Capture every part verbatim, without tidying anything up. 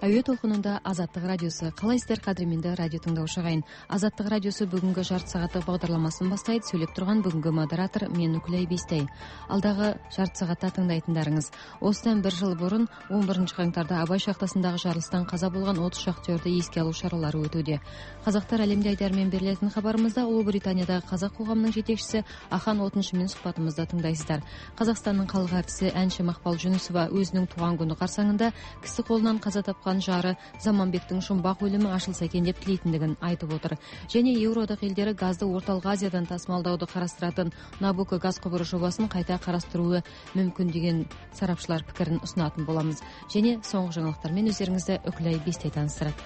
Әуе толқынында Азаттық радиосы. Қалайсыздар қадірменді радио тыңдаушы ағайын. Азаттық радиосы бүгінгі жарты сағаттық бағдарламасын бастайды. Сөйлеп тұрған бүгінгі модератор мен Нүкілай Бестай. Алдағы жарты сағатта тыңдайтындарыңыз. Осыдан бір жыл бұрын он бірінші қаңтарда Абай шахтасындағы жарылыстан қаза болған отыз шахтерді еске алу шаралары өтуде. Қазақтар әлемде айдарымен берілетін хабарымызда Ұлыбританиядағы қазақ қоғамының жетекшісі Ахан Отыншымен сұхбатымызда тыңдайсыздар. Қазақстанның халық әртісі әнші Мақпал Жүнісова өзінің туған күні қарсаңында кісі қолынан қаза тапқан жары Заманбектің жұмбақ өлімі ашылса екен деп тілейтіндігін айтып отыр. Және Еуроодақ елдері газды Орталық Азиядан тасымалдауды қарастыратын Набуко газ құбыры жобасын қайта қарастыруы мүмкін деген сарапшылар пікірін ұсынатын боламыз. Және соңғы жаңалықтармен өздеріңізді Үкілай Бестай таныстырады.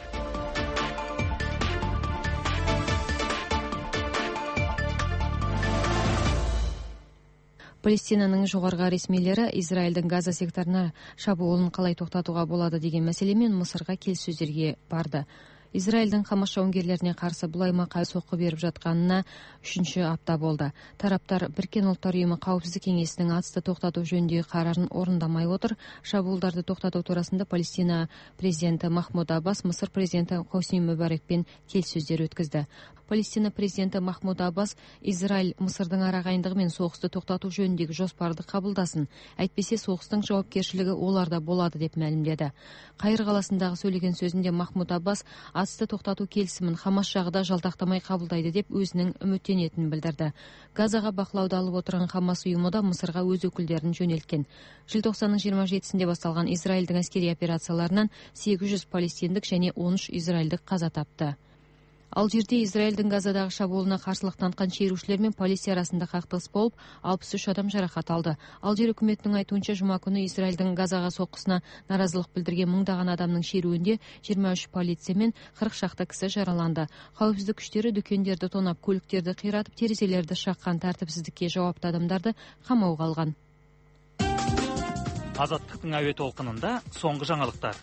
Палестинаның жоғарғы ресмилері Израильдің Газа секторына шабуылын қалай тоқтатуға болады деген мәселемен Мысырға келіссөздерге барды. Израильдің Хамас жауынгерлеріне қарсы бұл аймаққа соққы беріп жатқанына үшінші апта болды. Тараптар Біріккен ұлттар ұйымы қауіпсіздік кеңесінің атысты тоқтату жөніндегі қарарын орындамай отыр. Шабуылдарды тоқтату турасында Палестина президенті Махмуд Аббас Мысыр президенті Хосни Мүбарекпен келіссөздер өткізді. Палестина президенті Махмуд Аббас Израиль Мысырдың арағайындығымен соғысты тоқтату жөніндегі жоспарды қабылдасын, әйтпесе соғыстың жауапкершілігі оларда болады деп мәлімдеді. Қайыр қаласындағы сөйлеген сөзінде Махмуд Аббас атысты тоқтату келісімін Хамас жағы да жалтақтамай қабылдайды деп өзінің үміттенетінін білдірді. Газаға бақылауды алып отырған Хамас ұйымы да Мысырға өз өкілдерін жөнелткен. Желтоқсанның жиырма жетісінде басталған Израильдің әскери операцияларынан сегіз жүз палестиндік және он үш израильдік қаза тапты. Ал жерде Израильдің Газадағы шабуылына қарсылық танытқан шерушілер мен полиция арасында қақтығыс болып, алпыс үш адам жарақат алды. Ал жер үкіметінің айтуынша жұма күні Израильдің Газаға соққысына наразылық білдірген мыңдаған адамның шеруінде жиырма үш полиция мен қырық шақты кісі жараланды. Қауіпсіздік күштері дүкендерді тонап, көліктерді қиратып, терезелерді шаққан тәртіпсіздікке жауапты адамдарды қамауға алған. Азаттықтың әуе толқынында соңғы жаңалықтар.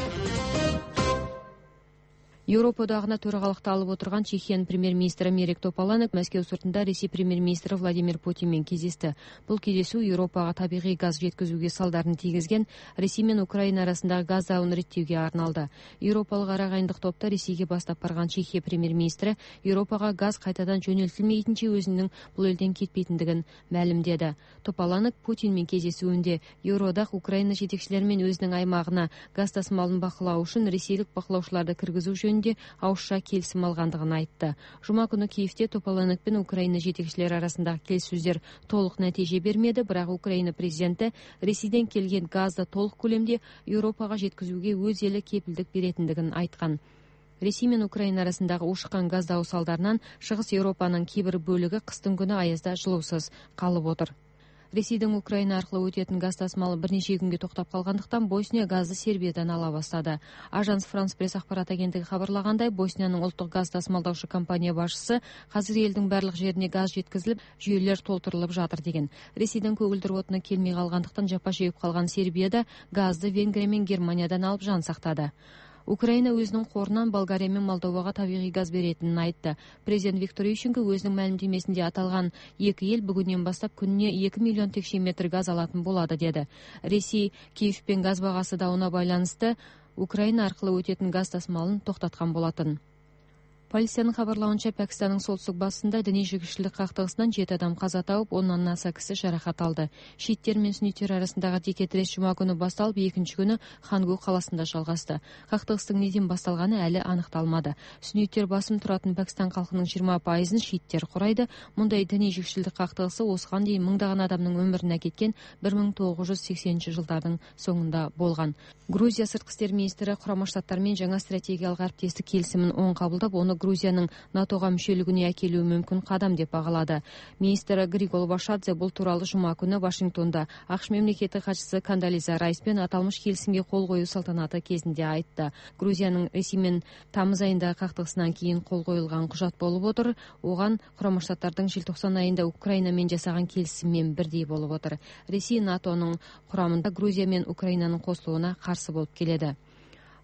Еуропа одағына төрағалықты алып отырған Чехияның премьер-министрі Мерек Топаланек Мәскеу сыртында Ресей премьер-министрі Владимир Путинмен кездесті. Бұл кездесу Еуропаға табиғи газ жеткізуге салдарын тигізген Ресей мен Украина арасындағы газ дауын реттеуге арналды. Еуропалық арағайындық топта Ресейге бастап барған Чехия премьер-министрі Еуропаға газ қайтадан жөнелтілмейтінше өзінің бұл елден кетпейтіндігін мәлімдеді. Топаланек Путинмен кездесуінде Еуроодақ Украина жетекшілерімен өзінің аймағына газ тасымалын бақылау үшін ресейлік бақылаушыларды кіргізу жөнінде ауызша келісім алғандығын айтты. Жұма күні Киевте Топаланек пен Украина жетекшілері арасындағы келіссөздер толық нәтиже бермеді, бірақ Украина президенті Ресейден келген газды толық көлемде Еуропаға жеткізуге өз елі кепілдік беретіндігін айтқан. Ресей мен Украина арасындағы ушыққан газ дауы салдарынан Шығыс Еуропаның кейбір бөлігі қыстың күні аязда жылусыз қалып отыр. Ресейдің Украина арқылы өтетін газ тасымалы бірнеше күнге тоқтап қалғандықтан Босния газды Сербиядан ала бастады. Ажанс Франс пресс ақпарат агенттігі хабарлағандай, Боснияның ұлттық газ тасымалдаушы компания басшысы қазір елдің барлық жеріне газ жеткізіліп, жүйелер толтырылып жатыр деген. Ресейдің көгілдір отыны келмей қалғандықтан жапа жегіп қалған Сербияда газды Венгрия мен Германиядан алып жан сақтады. Украина өзінің қорынан Болгария мен Молдоваға табиғи газ беретінін айтты. Президент Виктор Ющенко өзінің мәлімдемесінде аталған екі ел бүгіннен бастап күніне екі миллион текше метр газ алатын болады деді. Ресей Киевпен газ бағасы дауына байланысты Украина арқылы өтетін газ тасымалын тоқтатқан болатын. Полицияның хабарлауынша Пәкістанның солтүстік батысында діни жігішілік қақтығысынан жеті адам қаза тауып, оннан аса кісі жарақат алды. Шииттер мен сүнниттер арасындағы текетірес жұма күні басталып, екінші күні Хангу қаласында жалғасты. Қақтығыстың неден басталғаны әлі анықталмады. Сүнниттер басым тұратын Пәкістан халқының жиырма пайызын шииттер құрайды. Мұндай діни жігішілік қақтығысы осыған дейін мыңдаған адамның өмірін әкеткен бір мың тоғыз жүз сексенінші жылдардың соңында болған. Грузия сыртқы істер министрі Құрама Штаттармен жаңа стратегиялық әріптестік келісімін оң қабылдап, оны Грузияның НАТОға мүшелігіне әкелуі мүмкін қадам деп бағалады. Министрі Григол Вашадзе бұл туралы жұма күні Вашингтонда ақш мемлекеттік хатшысы Кондолиза Райспен аталмыш келісімге қол қою салтанаты кезінде айтты. Грузияның Ресеймен тамыз айында қақтығысынан кейін қол қойылған құжат болып отыр. Оған Құрама Штаттардың желтоқсан айында Украинамен жасаған келісіммен бірдей болып отыр. Ресей НАТОның құрамында Грузия мен Украинаның қосылуына қарсы болып келеді.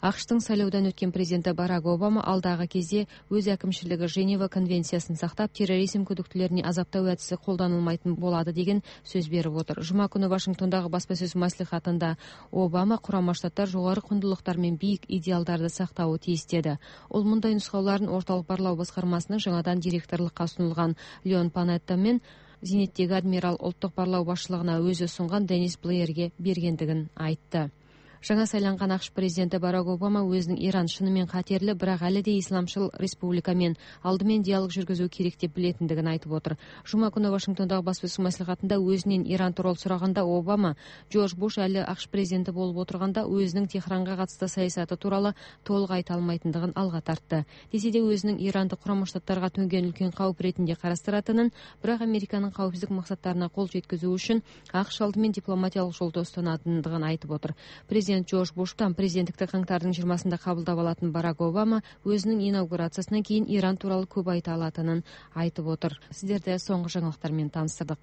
ақш-тың сайлаудан өткен президенті Барак Обама алдағы кезде өз әкімшілігі Женева конвенциясын сақтап, терроризм күдіктілеріне азаптау әдісі қолданылмайтын болады деген сөз беріп отыр. Жұма күні Вашингтондағы баспасөз мәслихатында Обама Құрама Штаттар жоғары құндылықтар мен биік идеалдарды сақтауы тиіс деді. Ол мұндай нұсқауларын орталық барлау басқармасының жаңадан директорлыққа ұсынылған Леон Панетта мен зейнеттегі адмирал ұлттық барлау басшылығына өзі ұсынған Денис Блэйрге бергендігін айтты. Жаңа сайланған ақш президенті Барак Обама өзінің Иран шынымен қатерлі, бірақ әлі де исламшыл республикамен алдымен диалог жүргізу керек деп білетіндігін айтып отыр. Жұма күні Вашингтондағы баспасөз мәслихатында өзінен Иран туралы сұрағанда Обама Джордж Буш әлі ақш президенті болып отырғанда өзінің Техранға қатысты саясаты туралы толық айта алмайтындығын алға тартты. Десе де өзінің Иранды Құрама Штаттарға төнген үлкен қауіп ретінде қарастыратынын, бірақ Американың қауіпсіздік мақсаттарына қол жеткізу үшін ақш алдымен дипломатиялық жолды ұстанатындығын айтып отыр. Президент Джордж Буштан президенттікті қаңтардың жиырмасында қабылдап алатын Барак Обама өзінің инаугурациясынан кейін Иран туралы көп айта алатынын айтып отыр. Сіздерді соңғы жаңалықтармен таныстырдық.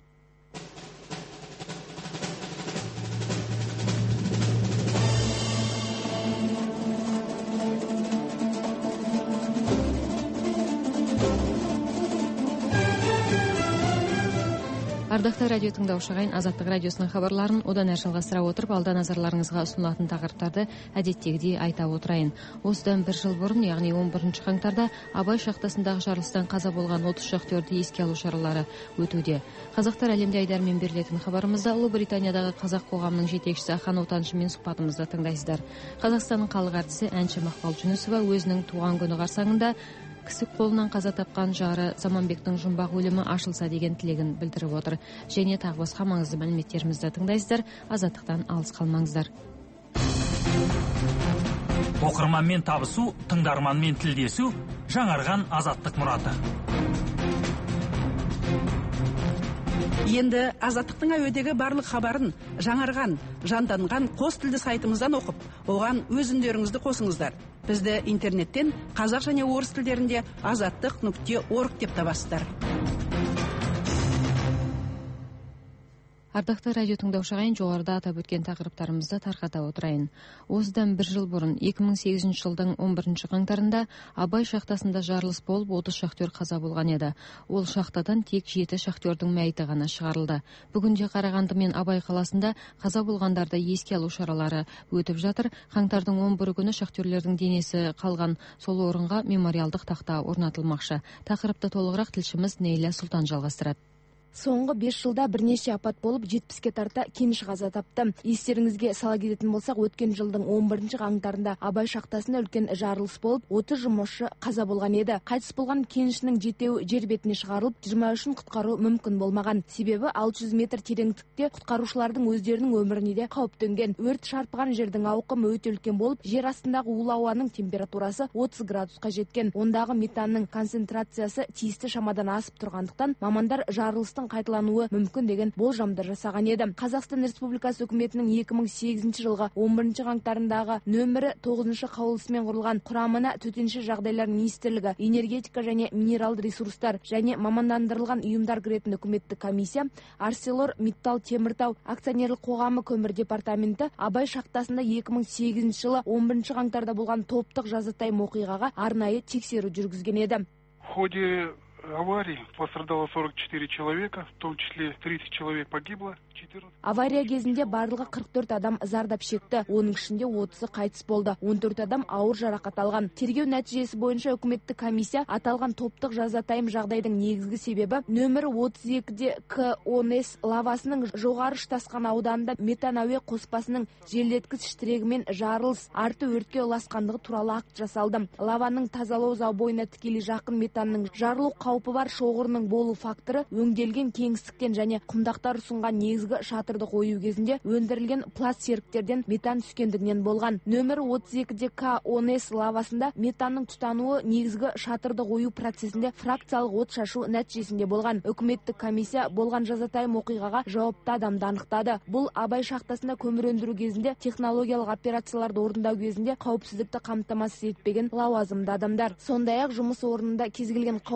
Ардақты радио тыңдаушы ағайын, Азаттық радиосының хабарларын одан әрі жалғастыра отырып, алда назарларыңызға ұсынылатын тақырыптарды әдеттегідей айта отырайын. Осыдан бір жыл бұрын, яғни он бірінші қаңтарда Абай шахтасындағы жарылыстан қаза болған отыз шахтерді еске алу шаралары өтуде. Қазақтар әлемде айдармен берілетін хабарымызда Ұлыбританиядағы қазақ қоғамының жетекшісі Ахан Отаншымен сұхбатымызды тыңдайсыздар. Қазақстанның халық әртісі әнші Мақпал Жүнісова өзінің туған күні қарсаңында кісі қолынан қаза тапқан жары Заманбектің жұмбақ өлімі ашылса деген тілегін білдіріп отыр. Және тағы басқа маңызды мәліметтерімізді тыңдайсыздар. Азаттықтан алыс қалмаңыздар. Оқырманмен табысу, тыңдарманмен тілдесу, жаңарған азаттық мұраты. Енді Азаттықтың әуедегі барлық хабарын жаңарған, жанданған қос тілді сайтымыздан оқып, оған өз үндеріңізді қосыңыздар. Бізді интернеттен қазақ және орыс тілдерінде азаттық нүкте орг деп табасыздар. Ардақты радио тыңдаушы ағайын, жоғарыда атап өткен тақырыптарымызды тарқата отырайын. Осыдан бір жыл бұрын екі мың сегізінші жылдың он бірінші қаңтарында Абай шахтасында жарылыс болып, отыз шахтер қаза болған еді. Ол шахтадан тек жеті шахтердің мәйіті ғана шығарылды. Бүгінде Қарағанды мен Абай қаласында қаза болғандарды еске алу шаралары өтіп жатыр. Қаңтардың он бірі күні шахтерлердің денесі қалған сол орынға мемориалдық тақта орнатылмақшы. Тақырыпты толығырақ тілшіміз Нейля Сұлтан жалғастырады. Соңғы бес жылда бірнеше апат болып, жетпіске тарта кеніш қаза тапты. Естеріңізге сала кететін болсақ, өткен жылдың он бірінші қаңтарында Абай шахтасында үлкен жарылыс болып, отыз жұмысшы қаза болған еді. Қайтыс болған кенішінің жетеуі жер бетіне шығарылып, жиырма үшін құтқару мүмкін болмаған. Себебі алты жүз метр тереңдікте құтқарушылардың өздерінің өміріне де қауіп төнген. Өрт шарпыған жердің ауқымы өте үлкен болып, жер астындағы улы ауаның температурасы отыз градусқа жеткен. Ондағы метанның концентрациясы тиісті шамадан асып тұрғандықтан, мамандар жарылыстың қайталануы мүмкін деген болжамдар жасаған еді. Қазақстан Республикасы үкіметінің екі мың сегізінші жылғы он бірінші қаңтарындағы нөмірі тоғызыншы қаулысымен құрылған құрамына төтенше жағдайлар министрлігі, энергетика және минералды ресурстар және мамандандырылған ұйымдар кіретін үкіметтік комиссия, Арселор Миттал Теміртау акционерлік қоғамы көмір департаменті Абай шахтасында екі мың сегізінші жылы он бірінші қаңтарда болған топтық жазатайым оқиғаға арнайы тексеру жүргізген еді. В ходе аварии пострадало сорок четыре человека, в том числе тридцать человек погибло. Авария кезінде барлығы қырық төрт адам зардап шекті, оның ішінде отызы қайтыс болды, он төрт адам ауыр жарақат алған. Тергеу нәтижесі бойынша үкіметтік комиссия аталған топтық жазатайым жағдайдың негізгі себебі нөмірі отыз екіде К он С лавасының жоғары штасқан ауданында метан әуе қоспасының желдеткіш тірегімен жарылыс арты өртке ұласқандығы туралы акт жасалды. Лаваның тазалау забойына тікелей жақын метанның жарылу қаупі бар шоғырының болу факторы өңделген кеңістіктен және құмдақтар ұсынған негізгі шатырды қою кезінде өндірілген пласт серіктерден метан түскендігінен болған. Нөмірі отыз екіде К он С лавасында метанның тұтануы негізгі шатырды қою процесінде фракциялық от шашу нәтижесінде болған. Үкіметтік комиссия болған жазатайым оқиғаға жауапты адамды анықтады. Бұл Абай шахтасында көмір өндіру кезінде технологиялық операцияларды орындау кезінде қауіпсіздікті қамтамасыз етпеген лауазымды адамдар. Сондай-ақ жұмыс орнында кез келген қауіпті болу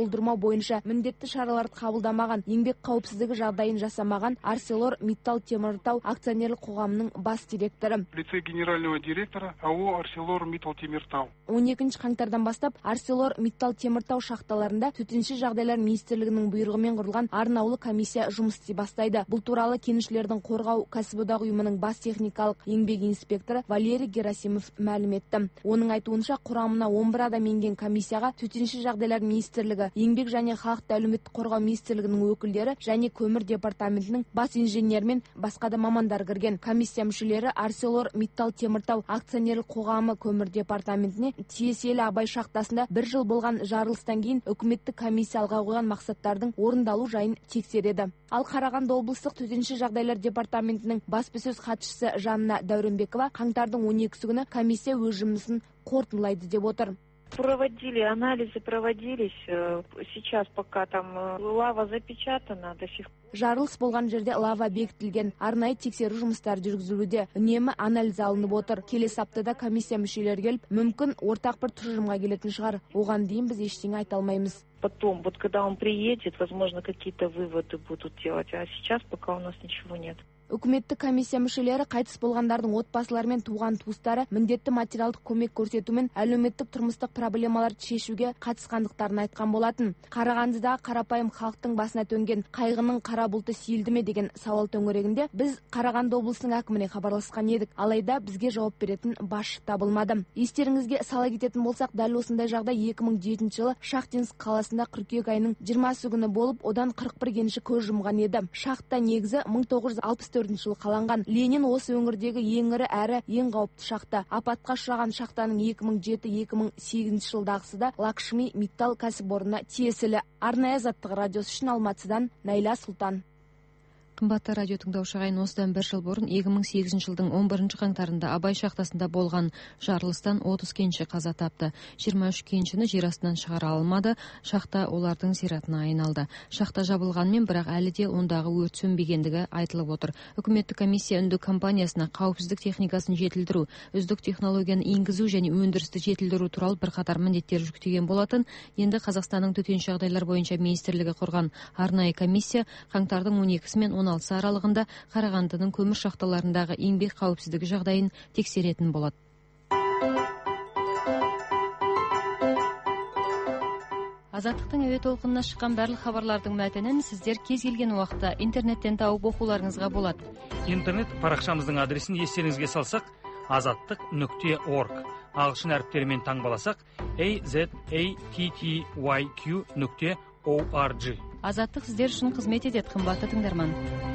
болдырмау бойынша міндетті шараларды қабылдамаған, еңбек қауіпсіздігі жағдайын жасамаған Арселор Миттал Теміртау акционерлік қоғамының бас директоры. Лице генерального директора АО Арселор Миттал Теміртау. он екінші қаңтардан бастап Арселор Миттал Теміртау шахталарында төтенше жағдайлар министрлігінің бұйрығымен құрылған арнаулы комиссия жұмыс істей бастайды. Бұл туралы кеншілердің қорғау кәсіподақ ұйымының бас техникалық еңбек инспекторы Валерий Герасимов мәлім етті. Оның айтуынша құрамына он бір адам енген комиссияға төтенше жағдайлар министрлігі, еңбек және халықты әлеуметтік қорғау министрлігінің өкілдері және көмір департаментінің бас инженері мен басқа да мамандар кірген. Комиссия мүшелері Арселор Миттал Теміртау акционерлік қоғамы көмір департаментіне тиесілі Абай шахтасында бір жыл болған жарылыстан кейін үкіметтік комиссия алға қойған мақсаттардың орындалу жайын тексереді. Ал Қарағанды облыстық төтенше жағдайлар департаментінің баспасөз хатшысы Жанна Дәуренбекова қаңтардың он екісі күні комиссия өз жұмысын қорытындылайды деп отыр. Проводили, анализы проводились. Сейчас пока там лава запечатана до сих пор. Жарылыс болған жерде лава бекітілген. Арнайы тексеру жұмыстары жүргізілуде. Үнемі анализ алынып отыр. Келесі аптада комиссия мүшелері келіп, мүмкін ортақ бір тұжырымға келетін шығар. Оған дейін біз ештеңе айта алмаймыз. Потом, вот когда он приедет, возможно, какие-то выводы будут делать. А сейчас пока у нас ничего нет. Үкіметтік комиссия мүшелері қайтыс болғандардың отбасылары мен туған туыстары міндетті материалдық көмек көрсету мен әлеуметтік тұрмыстық проблемаларды шешуге қатысқандықтарын айтқан болатын. Қарағандыдағы қарапайым халықтың басына төнген қайғының қара бұлты сейілді ме деген сауал төңірегінде біз Қарағанды облысының әкіміне хабарласқан едік. Алайда бізге жауап беретін басшы табылмады. Естеріңізге сала кететін болсақ, дәл осындай жағдай екі мың жетінші жылы Шахтинск қаласында қыркүйек айының жиырмасы күні болып, одан қырық бір кенші көз жұмған еді. Шахта негізі мың тоғыз жүз алпыс төртінші жылы қаланған. Ленин осы өңірдегі ең ірі әрі ең қауіпті шахта. Апатқа ұшыраған шахтаның екі мың жеті екі мың сегізінші жылдағысы да Лакшми Миттал кәсіпорнына тиесілі. Арнайы азаттық радиосы үшін Алматыдан Найла Сұлтан. Қымбатты радио тыңдаушы ағайын, осыдан бір жыл бұрын екі мың сегізінші жылдың он бірінші қаңтарында Абай шахтасында болған жарылыстан отыз кенші қаза тапты. жиырма үш кеншіні жер астынан шығара алмады. Шахта олардың зиратына айналды. Шахта жабылғанмен, бірақ әлі де ондағы өрт сөнбегендігі айтылып отыр. Үкіметтік комиссия үнді компаниясына қауіпсіздік техникасын жетілдіру, үздік технологияны енгізу және өндірісті жетілдіру туралы бірқатар міндеттер жүктеген болатын. Енді Қазақстанның төтенше жағдайлар бойынша министрлігі құрған арнайы комиссия қаңтардың он екісі мен он алтысы аралығында Қарағандының көмір шахталарындағы еңбек қауіпсіздігі жағдайын тексеретін болады. Азаттықтың әуе толқынына шыққан барлық хабарлардың мәтінін сіздер кез келген уақытта интернеттен тауып оқуларыңызға болады. Интернет парақшамыздың адресін естеріңізге салсақ, азаттық нүкте орг. Ағылшын әріптерімен таңбаласақ, a z a t t y q нүкте org. Азаттық сіздер үшін қызмет етеді, қымбатты тыңдарман.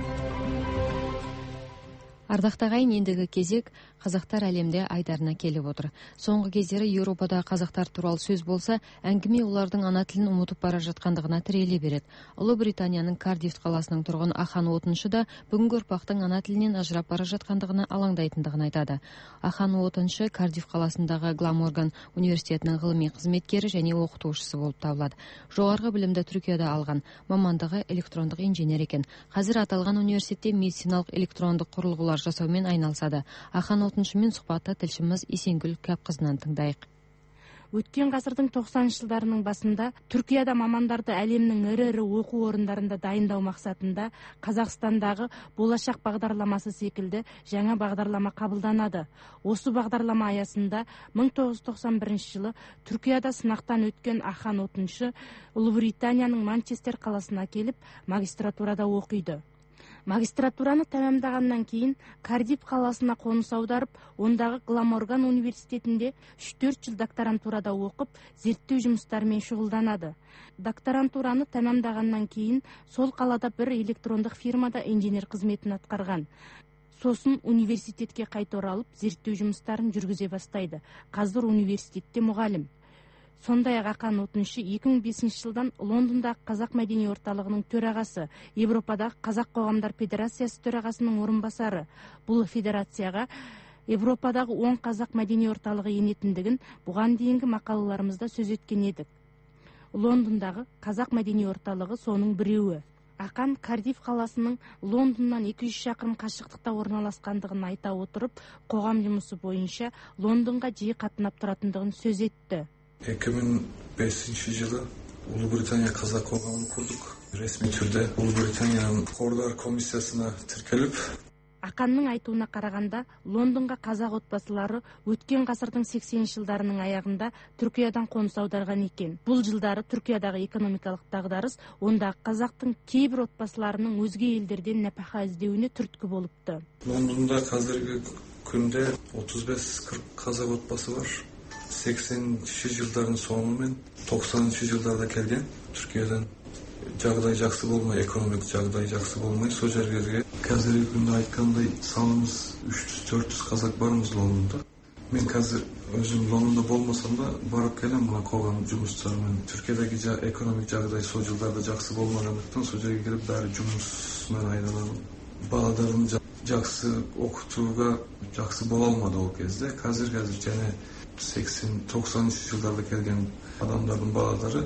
Ардақты ағайын, ендігі кезек қазақтар әлемде айдарына келіп отыр. Соңғы кездері Еуропадағы қазақтар туралы сөз болса, әңгіме олардың ана тілін ұмытып бара жатқандығына тіреле береді. Ұлыбританияның Кардиф қаласының тұрғыны Ахан Отыншы да бүгінгі ұрпақтың ана тілінен ажырап бара жатқандығына алаңдайтындығын айтады. Ахан Отыншы Кардиф қаласындағы Гламорган университетінің ғылыми қызметкері және оқытушысы болып табылады. Жоғарғы білімді Түркияда алған, мамандығы электрондық инженер екен. Қазір аталған университетте медициналық электрондық құрылғылар жасаумен айналысады. Ахан Отыншымен сұхбатты тілшіміз Есенгүл Кәпқызынан тыңдайық. Өткен ғасырдың тоқсаныншы жылдарының басында Түркияда мамандарды әлемнің ірі-ірі оқу орындарында дайындау мақсатында Қазақстандағы болашақ бағдарламасы секілді жаңа бағдарлама қабылданады. Осы бағдарлама аясында мың тоғыз жүз тоқсан бірінші жылы Түркияда сынақтан өткен Ахан Отыншы Ұлыбританияның Манчестер қаласына келіп магистратурада оқиды. Магистратураны тәмамдағаннан кейін Кардиф қаласына қоныс аударып, ондағы Гламорган университетінде үш төрт жыл докторантурада оқып, зерттеу жұмыстарымен шұғылданады. Докторантураны тәмамдағаннан кейін сол қалада бір электрондық фирмада инженер қызметін атқарған. Сосын университетке қайта оралып, зерттеу жұмыстарын жүргізе бастайды. Қазір университетте мұғалім. Сондай-ақ Ахан Отыншы екі мың бесінші жылдан Лондондағы Қазақ мәдени орталығының төрағасы, Европадағы Қазақ қоғамдар федерациясы төрағасының орынбасары. Бұл федерацияға Европадағы он Қазақ мәдени орталығы енетіндігін бұған дейінгі мақалаларымызда сөз еткен едік. Лондондағы Қазақ мәдени орталығы соның біреуі. Ақан Кардиф қаласының Лондоннан екі жүз шақырым қашықтықта орналасқандығын айта отырып, қоғам жұмысы бойынша Лондонға жиі қатынап тұратындығын сөз етті. екі мың бесінші жылы Улуу Британия казак коомун курдук. Ресми түрдө Улуу Британиянын кордор комиссиясына тиркелип. Аканның айтуына караганда, Лондонго казак отбасылары өткен гасырдын сексенинчи жылдарынын аягында Түркиядан конус аударган экен. Бул жылдары Түркиядагы экономикалык дагдарыс ондагы казактын кейбир отбасыларынын өзге элдерден напака издөөүнө түрткү болупту. Лондондо азыркы күндө отуз беш кырк казак отбасы бар. сексенинчи жылдардын соңу менен токсонунчу жылдарда келген. Түркиядан жагдай жакшы болмой, экономик жагдай жакшы болмой, сол жерге азыркы күндө айткандай саныбыз үч жүз төрт жүз казак барбыз Лондондо. Мен азыр өзүм Лондондо болмосом да барып келем мына коом жумушчулар менен. Түркиядагы экономик жагдай сол жылдарда жакшы болмагандыктан сол жерге келип дары жумуш менен айналам. Балдарын жакшы окутууга жакшы боло алмады ол кезде. Азыр азыр жана сексен токсонунчу жылдарда келген адамдардын балдары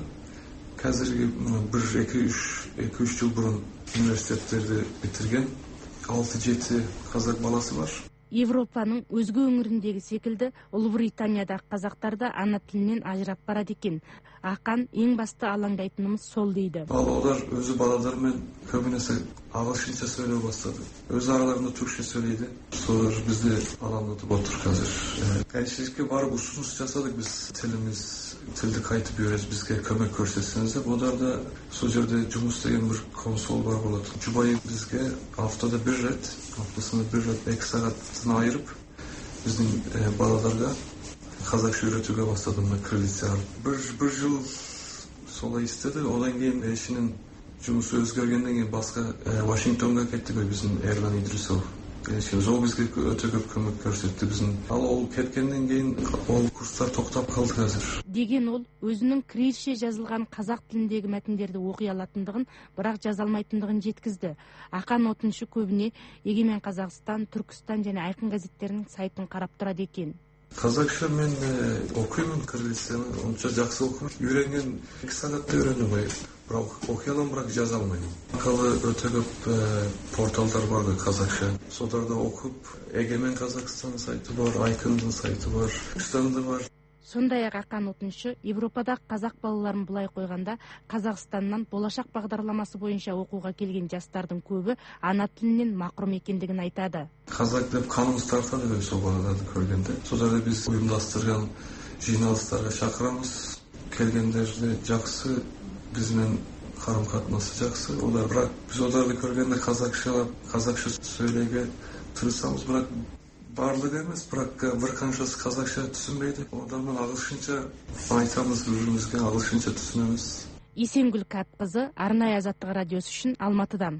азыркы бир эки үч эки үч жыл бурун университеттерди битирген алты жети казак баласы бар. Европанын өзгө өңүрүндөгү секилди Улуу Британиядагы казактар да ана тилинен ажырап барат экен. Акан эң башта алаңдайтынымыз сол дейди. Балалар өзү балалар менен көбүнесе агылшынча сүйлөй баштады. Өз араларында түркчө сүйлөйдү. Солар бизди алаңдатып отур азыр. Кайшылыкка барып ушунуш жасадык биз тилimiz тилди кайтып үйрөнөбүз, бизге көмөк көрсөтсөңүз деп. Олар да сол жерде жумуш деген бир консул бар болот. Жубайы бизге аптада бир рет, аптасына бир рет эки саатын айырып биздин балаларга казакча үйрөтүүгө баштады. Мына крыльца бир бир жыл солай иштеди. Одан кийин эшинин жумушу өзгөргөндөн кийин башка Вашингтонго кеттик, биздин Эрлан Идрисов. Ол бизге өтө көп көмөк көрсөттү. Биздин ал ол кеткенден кийин ол курстар токтоп калды азыр. Деген ол өзүнүн кирилше жазылган казак тилиндеги матндерди окуй алатындыгын, бирок жаза алмайтындыгын жеткизди. Акан отунчу көбүнө Егемен Казакстан, Түркстан жана Айкын газеттеринин сайтын карап турат экен. Казакча мен окуймун, кыргызчаны онча жакшы окуйм. Үйрөнгөн эки саатта үйрөндүм ой. Бирок окуй алам, бирок жаза алмайм. Акалы өтө көп порталдар бар казакча. Соларда окуп, Егемен Казакстан сайты бар, Айкындын сайты бар, Түркстанда бар. Сондай-ак Акан отунчу Европадагы казак балаларын булай койганда Казакстандан болашак багдарламасы боюнча окууга келген жаштардын көбү ана тилинен макрум экендигин айтады. Казак деп каныбыз тартады деп сол балаларды көргөндө. Сол жерде биз уюмдаштырган жыйналыштарга чакырабыз. Келгендерди жакшы, биз менен карым катнасы жакшы. Олар бирок биз оларды көргөндө казакча, казакча сүйлөйгө тырышабыз, бирок барлыгы эмес, бирок бир канчасы казакча түшүнбөйдү. Одан агылшынча айтабыз, биз-бирибизге агылшынча түшүнөбүз. Исенгүл Кат кызы, Арнайы Азаттык радиосу үчүн Алматыдан.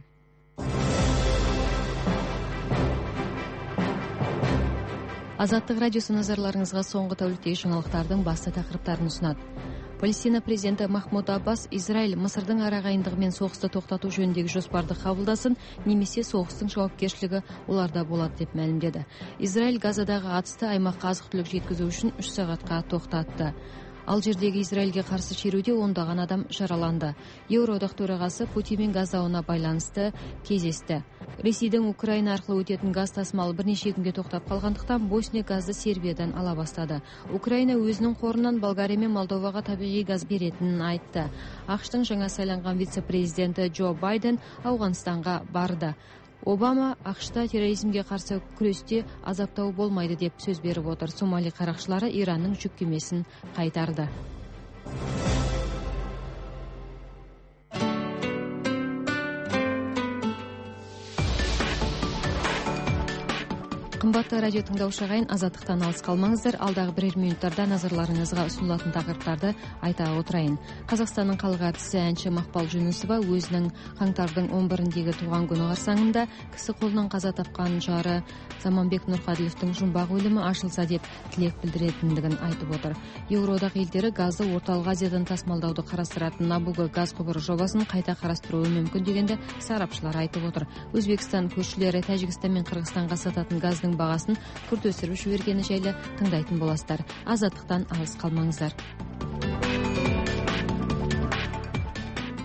Азаттык радиосу назарларыңызга соңку тәулүктөгү жаңылыктардын басты такырыптарын сунат. Палестина президенти Махмуд Аббас Израиль Мысырдын арагайындыгы менен согусту токтотуу жөнүндөгү жоспарды кабылдасын, немесе согустун жоопкерчилиги уларда болот деп маалимдеди. Израиль Газадагы атысты аймакка азык-түлүк жеткизүү үчүн үч саатка токтатты. Ал жердеги Израилге каршы чирүүдө ондогон адам жараланды. Евроодак төрагасы Путин менен газ дауына байланышты кездешти. Ресейдин Украина аркылуу өтөтүн газ тасымалы бир нече күнгө токтоп калгандыктан Босния газды Сербиядан ала баштады. Украина өзүнүн корунан Болгария менен Молдовага табигый газ беретинин айтты. АКШтын жаңа сайланган вице-президенти Джо Байден Афганистанга барды. Обама АКШта терроризмге каршы күрөстө азаптоо болмойду деп сөз берип отур. Сомали каракчылары Иранның жүк кемесин кайтарды. Кымбаттуу радио тыңдоочу агайын, азаттыктан алыс калмаңыздар. Алдагы бирер мүнөттөрдө назарларыңызга сунулатын такырыптарды айта отурайын. Казакстандын калык артисти әнчи Макпал Жунусова өзүнүн каңтардын он бириндеги туулган күнү карсаңында киси колунан каза тапкан жары Заманбек Нуркадиловдун жумбак өлүмү ашылса деп тилек билдиретиндигин айтып отур. Евроодак элдери газды Ортолук Азиядан тасмалдауду карастыратын Набуга газ кубуру жобасын кайта карастыруу мүмкүн дегенде сарапчылар айтып отур. Өзбекстан көршүлөрү Тажикстан менен Кыргызстанга сататын газдын багасын күрт өсүрүп жибергени жайлы тыңдайтын боласыздар. Азаттыктан алыс калмаңыздар.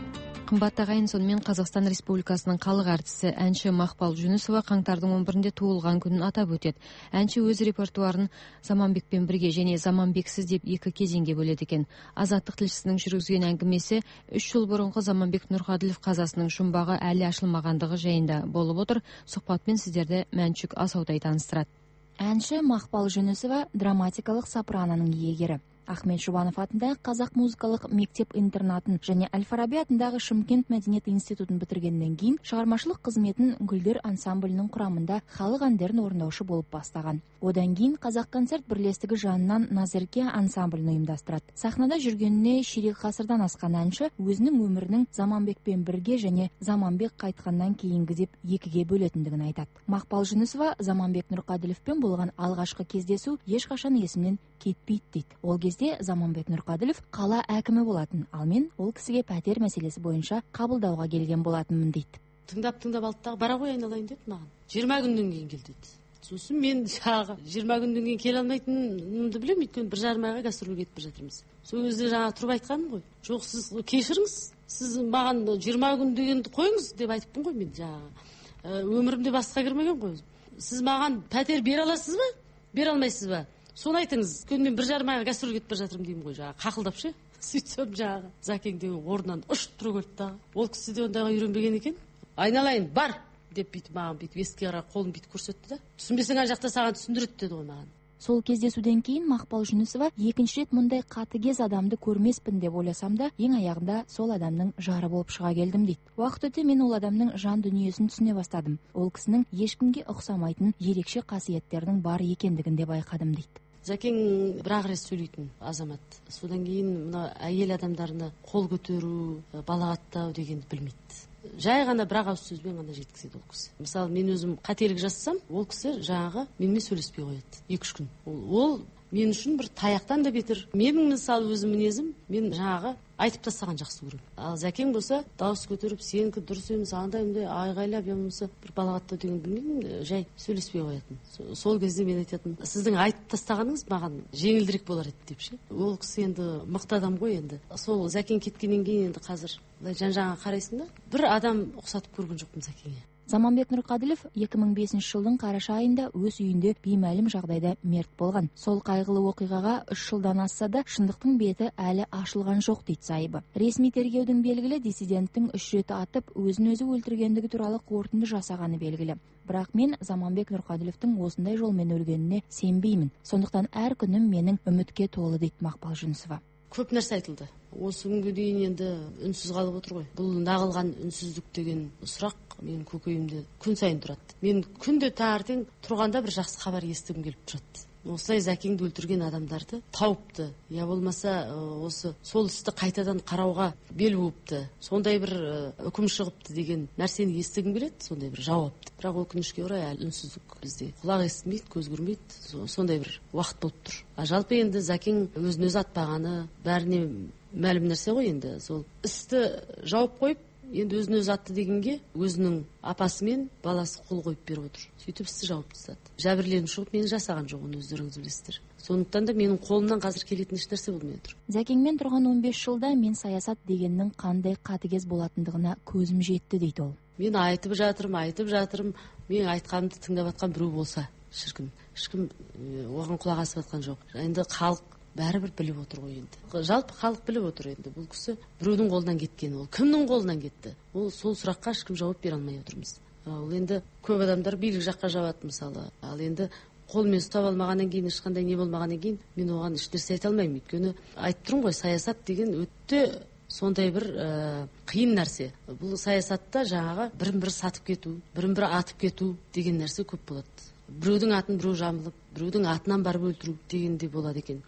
Кымбат агайын, сонымен Қазақстан Республикасының халық артисі әнші Мақпал Жүнісова қаңтардың он бірінде туылған күнін атап өтеді. Әнші өз репертуарын Заманбекпен бірге және Заманбексіз деп екі кезеңге бөледі екен. Азаттық тілшісінің жүргізген әңгімесі үш жыл бұрынғы Заманбек Нұрқаділов қазасының жұмбағы әлі ашылмағандығы жайында болып отыр. Сұхбатпен сіздерді Мәншүк Асаутай таныстырады. Әнші Мақпал Жүнісова драматикалық сопраноның иегері. Ахмет Жұбанов атындағы қазақ музыкалық мектеп-интернатын және Әл-Фараби атындағы Шымкент мәдениет институтын бітіргеннен кейін шығармашылық қызметін Гүлдер ансамблінің құрамында халық әндерін орындаушы болып бастаған. Одан кейін Қазақконцерт бірлестігі жанынан Назерке ансамблін ұйымдастырады. Сахнада жүргеніне ширек ғасырдан асқан әнші өзінің өмірінің Заманбекпен бірге және Заманбек қайтқаннан кейінгі деп екіге бөлетіндігін айтады. Мақпал Жүнісова Заманбек Нұрқаділовпен болған алғашқы кездесу ешқашан есімнен кетпейді дейді. Ол кезде Заманбек Нұрқаділов қала әкімі болатын, ал мен ол кісіге пәтер мәселесі бойынша қабылдауға келген болатынмын дейді. Тыңдап-тыңдап алды дағы, бара ғой айналайын деді маған. жиырма күннен кейін кел деді. Сосын мен жағы жиырма күннен кейін келе алмайтынымды білемін, өйткені бір жарым айға гастрольге кетіп жатырмыз. Сол кезде жаңа тұрып айтқаным ғой. Жоқ, сіз кешіріңіз, сіз маған жиырма күн дегенді қойыңыз деп айтыппын ғой мен жаңа. Өмірімде басқа кірмеген ғой. Сіз маған пәтер бере аласыз ба? Бере алмайсыз ба? Соны айтыңыз. Өйткені мен бір жарым айға гастрольге кетіп бара жатырмын деймін ғой жаңа. Қақылдап ше. Сөйтсем жаңағы Закең деген орнынан ұшып тұра келді дағы. Ол кісі де ондайға үйренбеген екен. Айналайын, бар деп бүйтіп маған бүйтіп есікке қарай қолын бүйтіп көрсетті да. Түсінбесең ана жақта саған түсіндіреді деді ғой маған. Сол кездесуден кейін Мақпал Жүнісова екінші рет мұндай қатыгез адамды көрмеспін деп ойласам да, ең аяғында сол адамның жары болып шыға келдім дейді. Уақыт өте мен ол адамның жан дүниесін түсіне бастадым. Ол кісінің ешкімге ұқсамайтын ерекше қасиеттердің бар екендігін де байқадым дейді. Закең бір-ақ рет сөйлейтін азамат. Содан кейін мына әйел адамдарына қол көтеру, балағаттау дегенді білмейді. Жай ғана бір ауыз сөзбен ғана жеткізеді ол кісі. Мысалы, мен өзім қателік жасасам, ол кісі жаңағы менімен сөйлеспей қояды екі-үш күн. Ол, ол мен үшін бір таяқтан да бетер. Менің мысалы өзім мінезім, мен жаңағы айтып тастаған жақсы көремін. Ал Закең болса, дауыс көтеріп, сенікі дұрыс емес, андай-андай айғайлап, я болмаса бір балағаттау деген білмеймін, жай сөйлеспей қоятын. Сол кезде мен айтатын, сіздің айтып тастағаныңыз маған жеңілдірек болар еді деп ше. Ол кісі енді мықты адам ғой енді. Сол Закең кеткеннен кейін енді қазір жан-жағыңа қарайсың да, бір адам ұқсатып көрген жоқпын Закеңе. Заманбек Нұрқаділов екі мың бесінші жылдың қараша айында өз үйінде беймәлім жағдайда мерт болған. Сол қайғылы оқиғаға үш жылдан асса да шындықтың беті әлі ашылған жоқ дейді сайыбы. Ресми тергеудің белгілі диссиденттің үш рет атып өзін өзі өлтіргендігі туралы қорытынды жасағаны белгілі. Бірақ мен Заманбек Нұрқаділовтың осындай жолмен өлгеніне сенбеймін. Сондықтан әр күнім менің үмітке толы дейді Мақпал Жүнісова. Көп нәрсе айтылды. Осы күнге дейін енді үнсіз қалып отыр ғой. Бұл нағылған үнсіздік деген сұрақ менің көкейімде күн сайын тұрады. Мен күнде таңертең тұрғанда бір жақсы хабар естігім келіп тұрады. Осылай Закеңді өлтірген адамдарды тауыпты, я болмаса осы сол істі қайтадан қарауға бел буыпты, сондай бір үкім шығыпты деген нәрсені естігім келеді, сондай бір жауапты. Бірақ өкінішке орай әлі үнсіздік бізде. Құлақ естімейді, көз көрмейді, сондай бір уақыт болып тұр. А жалпы енді Закең өзін өзі атпағаны бәріне мәлім нәрсе ғой енді. Сол істі жауып қойып, енді өзін өзі атты дегенге өзінің апасы мен баласы қол қойып беріп отыр. Сөйтіп істі жауып тастады. Жәбірленуші шығып мені жасаған жоқ, оны өздеріңіз білесіздер. Сондықтан да менің қолымнан қазір келетін еш нәрсе болмай отыр. Закеңмен тұрған он бес жылда мен саясат дегеннің қандай қатыгез болатындығына көзім жетті дейді ол. Мен айтып жатырмын, айтып жатырмын, мен айтқанымды тыңдап жатқан біреу болса, шіркін, ешкім оған құлақ асып жатқан жоқ. Енді халық бәрібір біліп отыр ғой енді. Жалпы халық біліп отыр енді. Бұл кісі біреудің қолынан кеткен, ол кімнің қолынан кетті? Ол сол сұраққа ешкім жауап бере алмай отырмыз. Ол енді көп адамдар билік жаққа жауады мысалы. Ал енді қолмен ұстап алмағаннан кейін, ешқандай не болмағаннан кейін мен оған еш нәрсе айта алмаймын. Өйткені айтып тұрмын ғой, саясат деген өте сондай бір ә, қиын нәрсе. Бұл саясатта жаңағы бірін-бірі сатып кету, бірін-бірі атып кету деген нәрсе көп болады. Біреудің атын біреу жамылып, біреудің атынан барып өлтіру дегенде болады екен.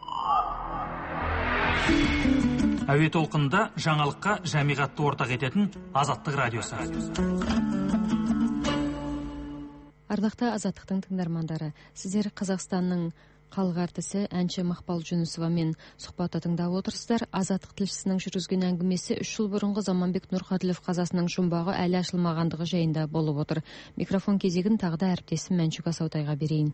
Әуе толқынында жаңалыққа жамиғатты ортақ ететін Азаттық радиосы. Ардақты Азаттықтың тыңдармандары, сіздер Қазақстанның халық артисі әнші Мақпал Жүнісовамен сұхбатты тыңдап отырсыздар. Азаттық тілшісінің жүргізген әңгімесі үш жыл бұрынғы Заманбек Нұрқаділов қазасының жұмбағы әлі ашылмағандығы жайында болып отыр. Микрофон кезегін тағы да әріптесім Мәншүк Асаутайға берейін.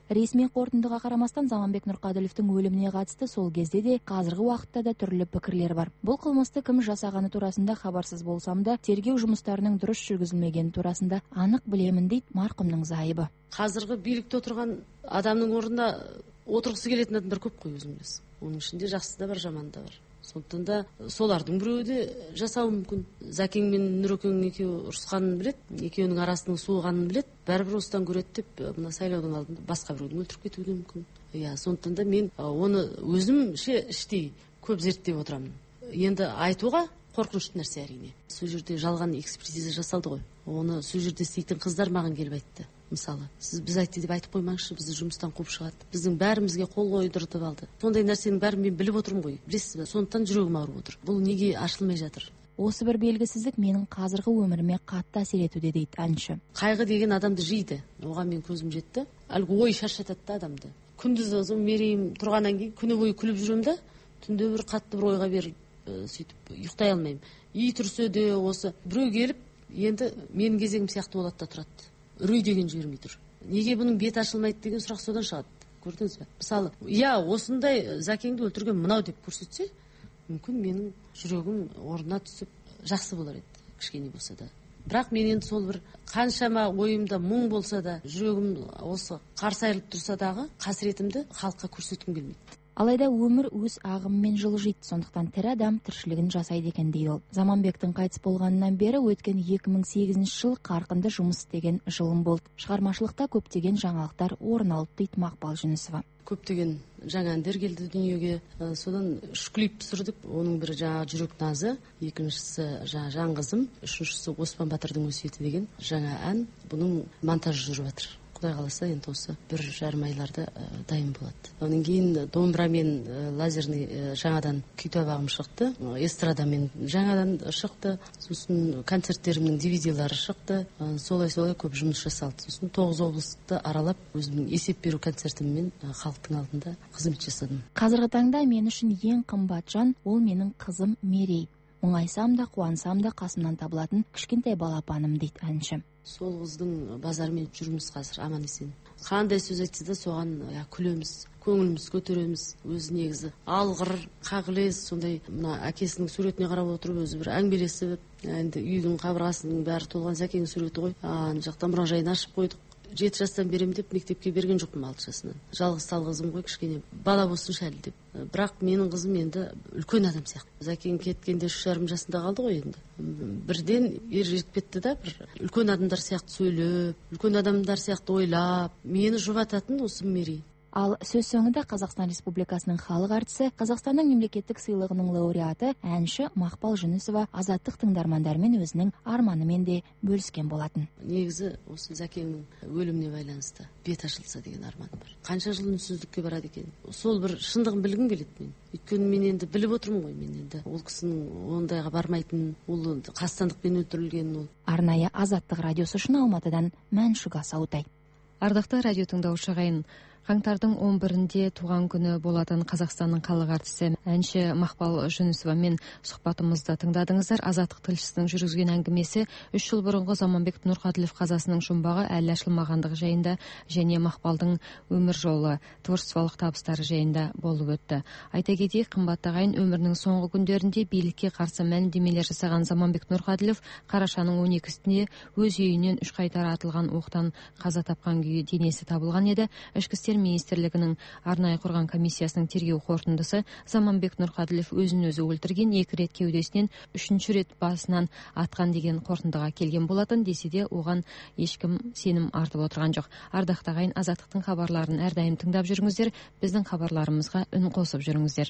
Ресми қорытындыға қарамастан Заманбек Нұрқаділовтің өліміне қатысты сол кезде де қазіргі уақытта да түрлі пікірлер бар. Бұл қылмысты кім жасағаны турасында хабарсыз болсам да, тергеу жұмыстарының дұрыс жүргізілмегені турасында анық білемін дейді марқұмның зайыбы. Қазіргі билікте отырған адамның орнына отырғысы келетін адамдар көп қой, өзің білесің. Оның ішінде жақсы да бар, жаман да бар. Сондықтан да солардың біреуі де жасауы мүмкін. Зәкең мен Нұрекең екеуі ұрысқанын білет, екеуінің арасының суығанын білет, бәрібір осыдан көреді деп, мына сайлаудың алдында басқа біреудің өлтіріп кетуі де мүмкін. Иә, сондықтан да мен оны өзімше іштей көп зерттеп отырамын. Енді айтуға қорқынышты нәрсе әрине. Сол жерде жалған экспертиза жасалды ғой. Оны сол жерде істейтін қыздар маған келіп айтты. Мысалы, сіз біз айтты деп айтып қоймаңызшы, бізді жұмыстан қуып шығады. Біздің бәрімізге қол қойдыртып алды. Сондай нәрсенің бәрін мен біліп отырмын ғой. Білесіз бе? Сондықтан жүрегім ауырып отыр. Бұл неге ашылмай жатыр? Осы бір белгісіздік менің қазіргі өміріме қатты әсер етуде дейді әнші. Қайғы деген адамды жейді. Оған мен көзім жетті. Әлгі ой шаршатады да адамды. Күндіз мерейім тұрғаннан кейін күні бойы күліп жүремін да, түнде бір қатты бір ойға беріп сөйтіп ұйықтай алмаймын. Үй тұрса де осы біреу келіп, енді менің кезегім сияқты болады да тұрады. Үрей деген жібермей тұр. Неге бұның бет ашылмайды деген сұрақ содан шығады. Көрдіңіз бе? Мысалы, иә, осындай Зәкеңді өлтірген мынау деп көрсетсе, мүмкін менің жүрегім орнына түсіп жақсы болар еді, кішкене болса да. Бірақ мен енді сол бір қаншама ойымда мұң болса да, жүрегім осы қарсы айырылып тұрса дағы қасіретімді халыққа көрсеткім келмейді. Алайда өмір өз ағымымен жылжиды, сондықтан тірі адам тіршілігін жасайды екен дейді ол. Заманбектің қайтыс болғанынан бері өткен екі мың сегізінші жыл қарқынды жұмыс істеген жылым болды. Шығармашылықта көптеген жаңалықтар орын алды дейді Мақпал Жүнісова. Көптеген жаңа әндер келді дүниеге. Содан үш клип түсірдік. Оның бірі жаңа жүрек назы, екіншісі жаңа жан қызым, үшіншісі Оспан Батырдың өсиеті деген жаңа ән. Бұның монтажы жүріп жатыр. Құдай қаласа енді осы бір жарым айларда дайын болады. Онан кейін домбырамен лазерный жаңадан күй табағым шықты, эстрадамен жаңадан шықты, сосын концерттерімнің ди ви ди-лары шықты, солай-солай көп жұмыс жасалды. Сосын тоғыз облысты аралап, өзімнің есеп беру концертіммен халықтың алдында қызмет жасадым. Қазіргі таңда мен үшін ең қымбат жан ол менің қызым Мерей. Оңайсам да, қуансам да қасымнан табылатын кішкентай балапаным дейді әнші. Сол қыздың базармен жүрміз қазір аман есен. Қандай сөз айтса да соған я, күлеміз, көңіліміз көтереміз. Өзі негізі алғыр, қағылез, сондай мына әкесінің суретіне қарап отырып өзі бір әңгімелесіп, енді үйдің қабырғасының бәрі толған Зәкеңнің суреті ғой. Ана жақта мұражайын ашып қойдық. Жеті жастан берем деп мектепке берген жоқпын алты жасынан. Жалғыз тал қызым ғой, кішкене бала болсын шәлі деп. Бірақ менің қызым енді үлкен адам сияқты. Зәкең кеткенде үш жарым жасында қалды ғой енді. Бірден ер жетіп кетті да, бір үлкен адамдар сияқты сөйлеп, үлкен адамдар сияқты ойлап, мені жұбататын осы Мерей. Ал сөз соңында Қазақстан Республикасының халық әртісі, Қазақстанның мемлекеттік сыйлығының лауреаты, әнші Мақпал Жүнісова азаттық тыңдармандармен өзінің арманымен де бөліскен болатын. Негізі осы Зәкеңнің өліміне байланысты бет ашылса деген арман бар. Қанша жыл үнсіздікке барады екен. Сол бір шындығын білгім келеді мен. Өйткені мен енді біліп отырмын ғой, мен енді ол кісінің ондайға бармайтынын, ол қастандықпен өлтірілгенін ол. Арнайы Азаттық радиосы үшін Алматыдан Мәншүк Асаутай. Ардақты радио тыңдаушы ағайын, қаңтардың он бірінде туған күні болатын Қазақстанның халық әртісі әнші Мақпал Жүнісовамен сұхбатымызды тыңдадыңыздар. Азаттық тілшісінің жүргізген әңгімесі үш жыл бұрынғы Заманбек Нұрқаділов қазасының жұмбағы әлі ашылмағандығы жайында және Мақпалдың өмір жолы, творчестволық табыстары жайында болып өтті. Айта кетейік, қымбатты ағайын, өмірінің соңғы күндерінде билікке қарсы мәлімдемелер жасаған Заманбек Нұрқаділов қарашаның он екісінде өз үйінен үш қайтара атылған оқтан қаза тапқан күйі денесі табылған еді. Ішкі істер министрлігінің арнайы құрған комиссиясының тергеу қорытындысы Заманбек Нұрқаділов өзін өзі өлтірген, екі рет кеудесінен, үшінші рет басынан атқан деген қорытындыға келген болатын. Десе де оған ешкім сенім артып отырған жоқ. Ардақты ағайын, Азаттықтың хабарларын әрдайым тыңдап жүріңіздер, біздің хабарларымызға үн қосып жүріңіздер.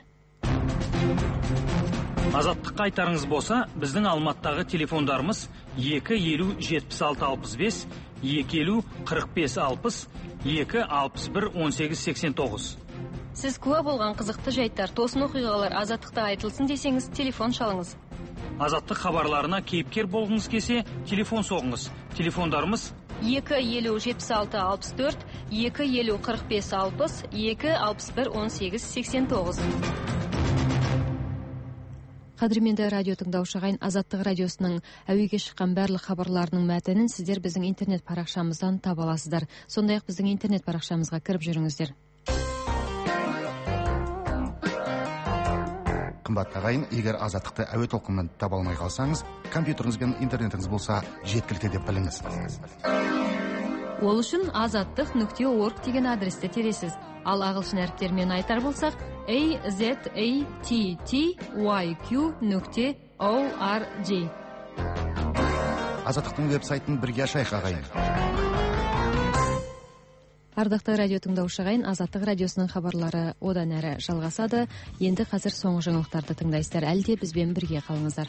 Азаттыққа айтарыңыз болса, біздің Алматыдағы телефондарымыз екі елу жетпіс алты алпыс бес, екі елу қырық бес алпыс, екі алпыс бір он сегіз сексен тоғыз. Сіз куә болған қызықты жайттар, тосын оқиғалар Азаттықта айтылсын десеңіз, телефон шалыңыз. Азаттық хабарларына кейіпкер болғыңыз келсе, телефон соғыңыз. Телефондарымыз екі елу жетпіс алты алпыс төрт, екі елу қырық бес алпыс, екі алпыс бір он сегіз сексен тоғыз. кадырменде радио тыңдаушы ағайын, Азаттық радиосының әуеге шыққан барлық хабарларының мәтінін сіздер біздің интернет парақшамыздан таба аласыздар. Сондай-ақ біздің интернет парақшамызға кіріп жүріңіздер. Қымбатты ағайын, егер Азаттықты әуе толқынымен таба алмай қалсаңыз, компьютеріңіз бен интернетіңіз болса жеткілікті деп біліңіз. Ол үшін азаттық нүкте орг деген адресте тересіз. Ал ағылшын әріптермен айтар болсақ, a z a t t y q нүкте org. Азаттықтың веб-сайтын бірге ашайық ағайын. Ардақты радио тыңдаушы ағайын, Азаттық радиосының хабарлары одан әрі жалғасады. Енді қазір соңғы жаңалықтарды тыңдайсыздар. Әлде бізбен бірге қалыңыздар.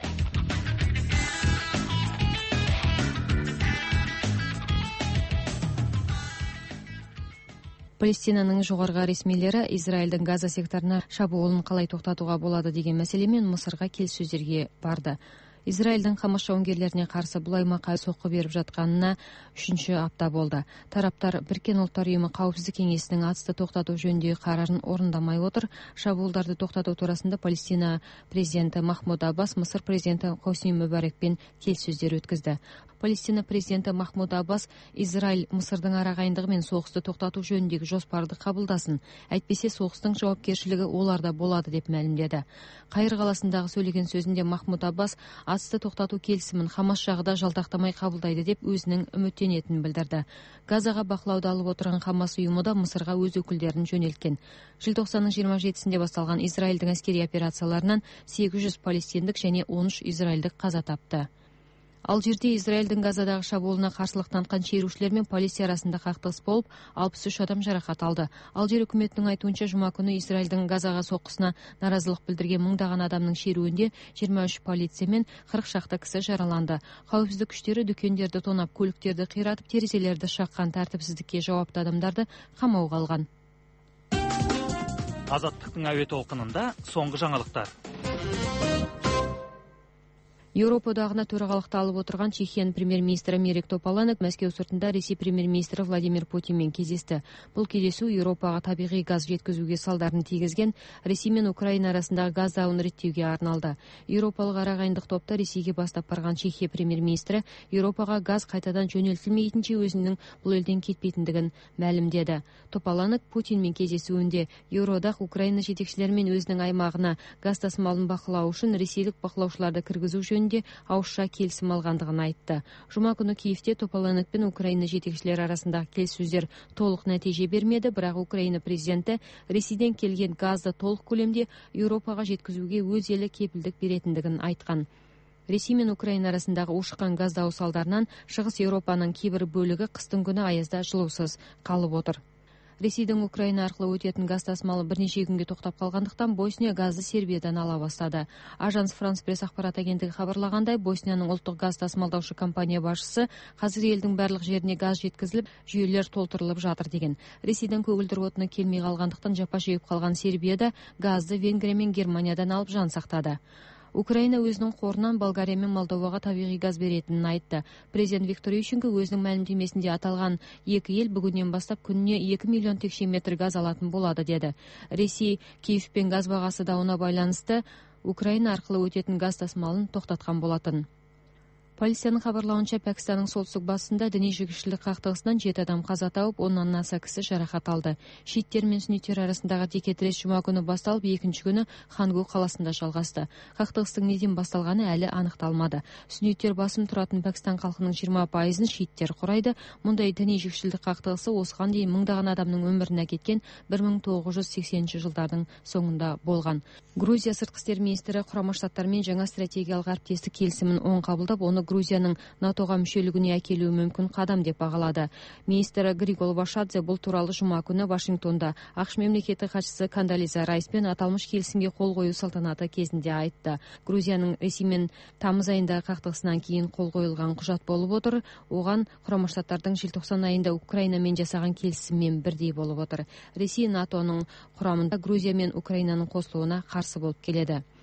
Палестинаның жоғарғы ресмилері Израильдің Газа секторына шабуылын қалай тоқтатуға болады деген мәселемен Мысырға келіссөздерге барды. Израильдің Хамас жауынгерлеріне қарсы бұл аймаққа соққы беріп жатқанына үшінші апта болды. Тараптар Біріккен ұлттар ұйымы қауіпсіздік кеңесінің атысты тоқтату жөніндегі қарарын орындамай отыр. Шабуылдарды тоқтату турасында Палестина президенті Махмуд Аббас Мысыр президенті Хосни Мүбарекпен келіссөздер өткізді. Палестина президенті Махмуд Аббас Израиль Мысырдың арағайындығымен соғысты тоқтату жөніндегі жоспарды қабылдасын, әйтпесе соғыстың жауапкершілігі оларда болады деп мәлімдеді. Қайыр қаласындағы сөйлеген сөзінде Махмуд Аббас атысты тоқтату келісімін Хамас жағы да жалтақтамай қабылдайды деп өзінің үміттенетінін білдірді. Газаға бақылауды алып отырған Хамас ұйымы да Мысырға өз өкілдерін жөнелткен. Желтоқсанның жиырма жетісінде басталған Израильдің әскери операцияларынан сегіз жүз палестиндік және он үш израильдік қаза тапты. Ал жерде Израильдің Газадағы шабуылына қарсылық танытқан шерушілер мен полиция арасында қақтығыс болып, алпыс үш адам жарақат алды. Ал жер үкіметінің айтуынша жұма күні Израильдің Газаға соққысына наразылық білдірген мыңдаған адамның шеруінде жиырма үш полиция мен қырық шақты кісі жараланды. Қауіпсіздік күштері дүкендерді тонап, көліктерді қиратып, терезелерді шаққан тәртіпсіздікке жауапты адамдарды қамауға алған. Азаттықтың әуе толқынында соңғы жаңалықтар. Еуропа одағына төрағалықты алып отырған Чехияның премьер-министрі Мерек Топаланек Мәскеу сыртында Ресей премьер-министрі Владимир Путинмен кездесті. Бұл кездесу Еуропаға табиғи газ жеткізуге салдарын тигізген Ресей мен Украина арасындағы газ дауын реттеуге арналды. Еуропалық арағайындық топта Ресейге бастап барған Чехия премьер-министрі Еуропаға газ қайтадан жөнелтілмейтінше өзінің бұл елден кетпейтіндігін мәлімдеді. Топаланек Путинмен кездесуінде Еуроодақ Украина жетекшілерімен өзінің аймағына газ тасымалын бақылау үшін ресейлік бақылаушыларды кіргізу жөнінде ауызша келісім алғандығын айтты. Жұма күні Киевте Топаланек пен Украина жетекшілері арасындағы келіссөздер толық нәтиже бермеді, бірақ Украина президенті Ресейден келген газды толық көлемде Еуропаға жеткізуге өз елі кепілдік беретіндігін айтқан. Ресей мен Украина арасындағы ушыққан газ дауы салдарынан Шығыс Еуропаның кейбір бөлігі қыстың күні аязда жылусыз қалып отыр. Ресейдің Украина арқылы өтетін газ тасымалы бірнеше күнге тоқтап қалғандықтан Босния газды Сербиядан ала бастады. Ажанс Франс пресс ақпарат агенттігі хабарлағандай, Боснияның ұлттық газ тасымалдаушы компания басшысы қазір елдің барлық жеріне газ жеткізіліп, жүйелер толтырылып жатыр деген. Ресейдің көгілдір отыны келмей қалғандықтан жапа жегіп қалған Сербияда газды Венгрия мен Германиядан алып жан сақтады. Украина өзінің қорынан Болгария мен Молдоваға табиғи газ беретінін айтты. Президент Виктор Ющенко өзінің мәлімдемесінде аталған екі ел бүгіннен бастап күніне екі миллион текше метр газ алатын болады деді. Ресей Киевпен газ бағасы дауына байланысты Украина арқылы өтетін газ тасымалын тоқтатқан болатын. Полицияның хабарлауынша Пәкістанның солтүстік батысында діни жігішілік қақтығысынан жеті адам қаза тауып, оннан аса кісі жарақат алды. Шииттер мен сүнниттер арасындағы текетірес жұма күні басталып, екінші күні Хангу қаласында жалғасты. Қақтығыстың неден басталғаны әлі анықталмады. Сүнниттер басым тұратын Пәкістан халқының жиырма пайызын шииттер құрайды. Мұндай діни жігішілік қақтығысы осыған дейін мыңдаған адамның өмірін әкеткен бір мың тоғыз жүз сексенінші жылдардың соңында болған. Грузия сыртқы істер министрі Құрама Штаттармен жаңа стратегиялық әріптестік келісімін оң қабылдап, оны Грузияның НАТОға мүшелігіне әкелуі мүмкін қадам деп бағалады. Министрі Григол Вашадзе бұл туралы жұма күні Вашингтонда ақш мемлекеттік хатшысы Кондолиза Райспен аталмыш келісімге қол қою салтанаты кезінде айтты. Грузияның Ресеймен тамыз айындағы қақтығысынан кейін қол қойылған құжат болып отыр. Оған Құрама Штаттардың желтоқсан айында Украинамен жасаған келісіммен бірдей болып отыр. Ресей НАТОның құрамында Грузия мен Украинаның қосылуына қарсы болып келеді.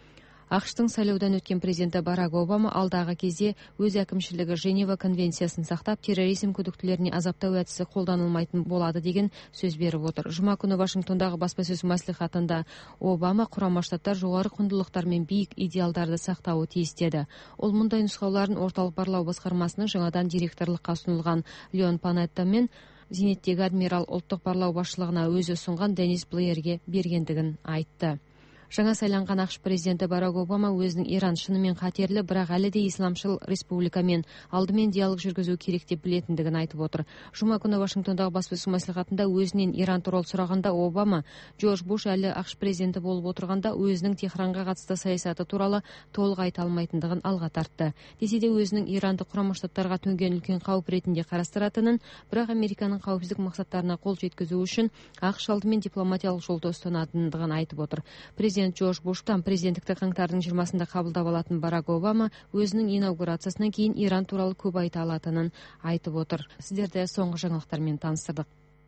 ақштың сайлаудан өткен президенті Барак Обама алдағы кезде өз әкімшілігі Женева конвенциясын сақтап, терроризм күдіктілеріне азаптау әдісі қолданылмайтын болады деген сөз беріп отыр. Жұма күні Вашингтондағы баспасөз мәслихатында Обама Құрама Штаттар жоғары құндылықтар мен биік идеалдарды сақтауы тиіс деді. Ол мұндай нұсқауларын орталық барлау басқармасының жаңадан директорлыққа ұсынылған Леон Панетта мен зейнеттегі адмирал ұлттық барлау басшылығына өзі ұсынған Денис Блэерге бергендігін айтты. Жаңа сайланған ақш президенті Барак Обама өзінің Иран шынымен қатерлі, бірақ әлі де исламшыл республикамен алдымен диалог жүргізу керек деп білетіндігін айтып отыр. Жұма күні Вашингтондағы баспасөз мәслихатында өзінен Иран туралы сұрағанда Обама Джордж Буш әлі ақш президенті болып отырғанда өзінің Техранға қатысты саясаты туралы толық айта алмайтындығын алға тартты. Десе де өзінің Иранды Құрама Штаттарға төнген үлкен қауіп ретінде қарастыратынын, бірақ Американың қауіпсіздік мақсаттарына қол жеткізу үшін ақш алдымен дипломатиялық жолды ұстанатындығын айтып отыр. Президент Джордж Буштан президенттікті қаңтардың жиырмасында қабылдап алатын Барак Обама өзінің инаугурациясынан кейін Иран туралы көп айта алатынын айтып отыр. Сіздерді соңғы жаңалықтармен таныстырдық.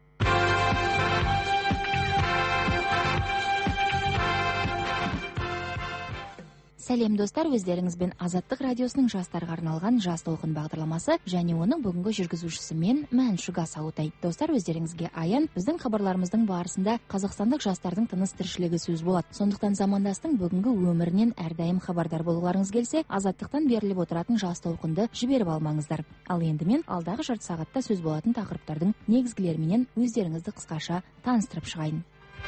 Сәлем достар, өздеріңізбен Азаттық радиосының жастарға арналған жас толқын бағдарламасы және оның бүгінгі жүргізушісі мен Мәншүк Асаутай. Достар, өздеріңізге аян біздің хабарларымыздың барысында қазақстандық жастардың тыныс тіршілігі сөз болады. Сондықтан замандастың бүгінгі өмірінен әрдайым хабардар болғыларыңыз келсе, Азаттықтан беріліп отыратын жас толқынды жіберіп алмаңыздар. Ал енді мен алдағы жарты сағатта сөз болатын тақырыптардың негізгілеріменен өздеріңізді қысқаша таныстырып шығайын.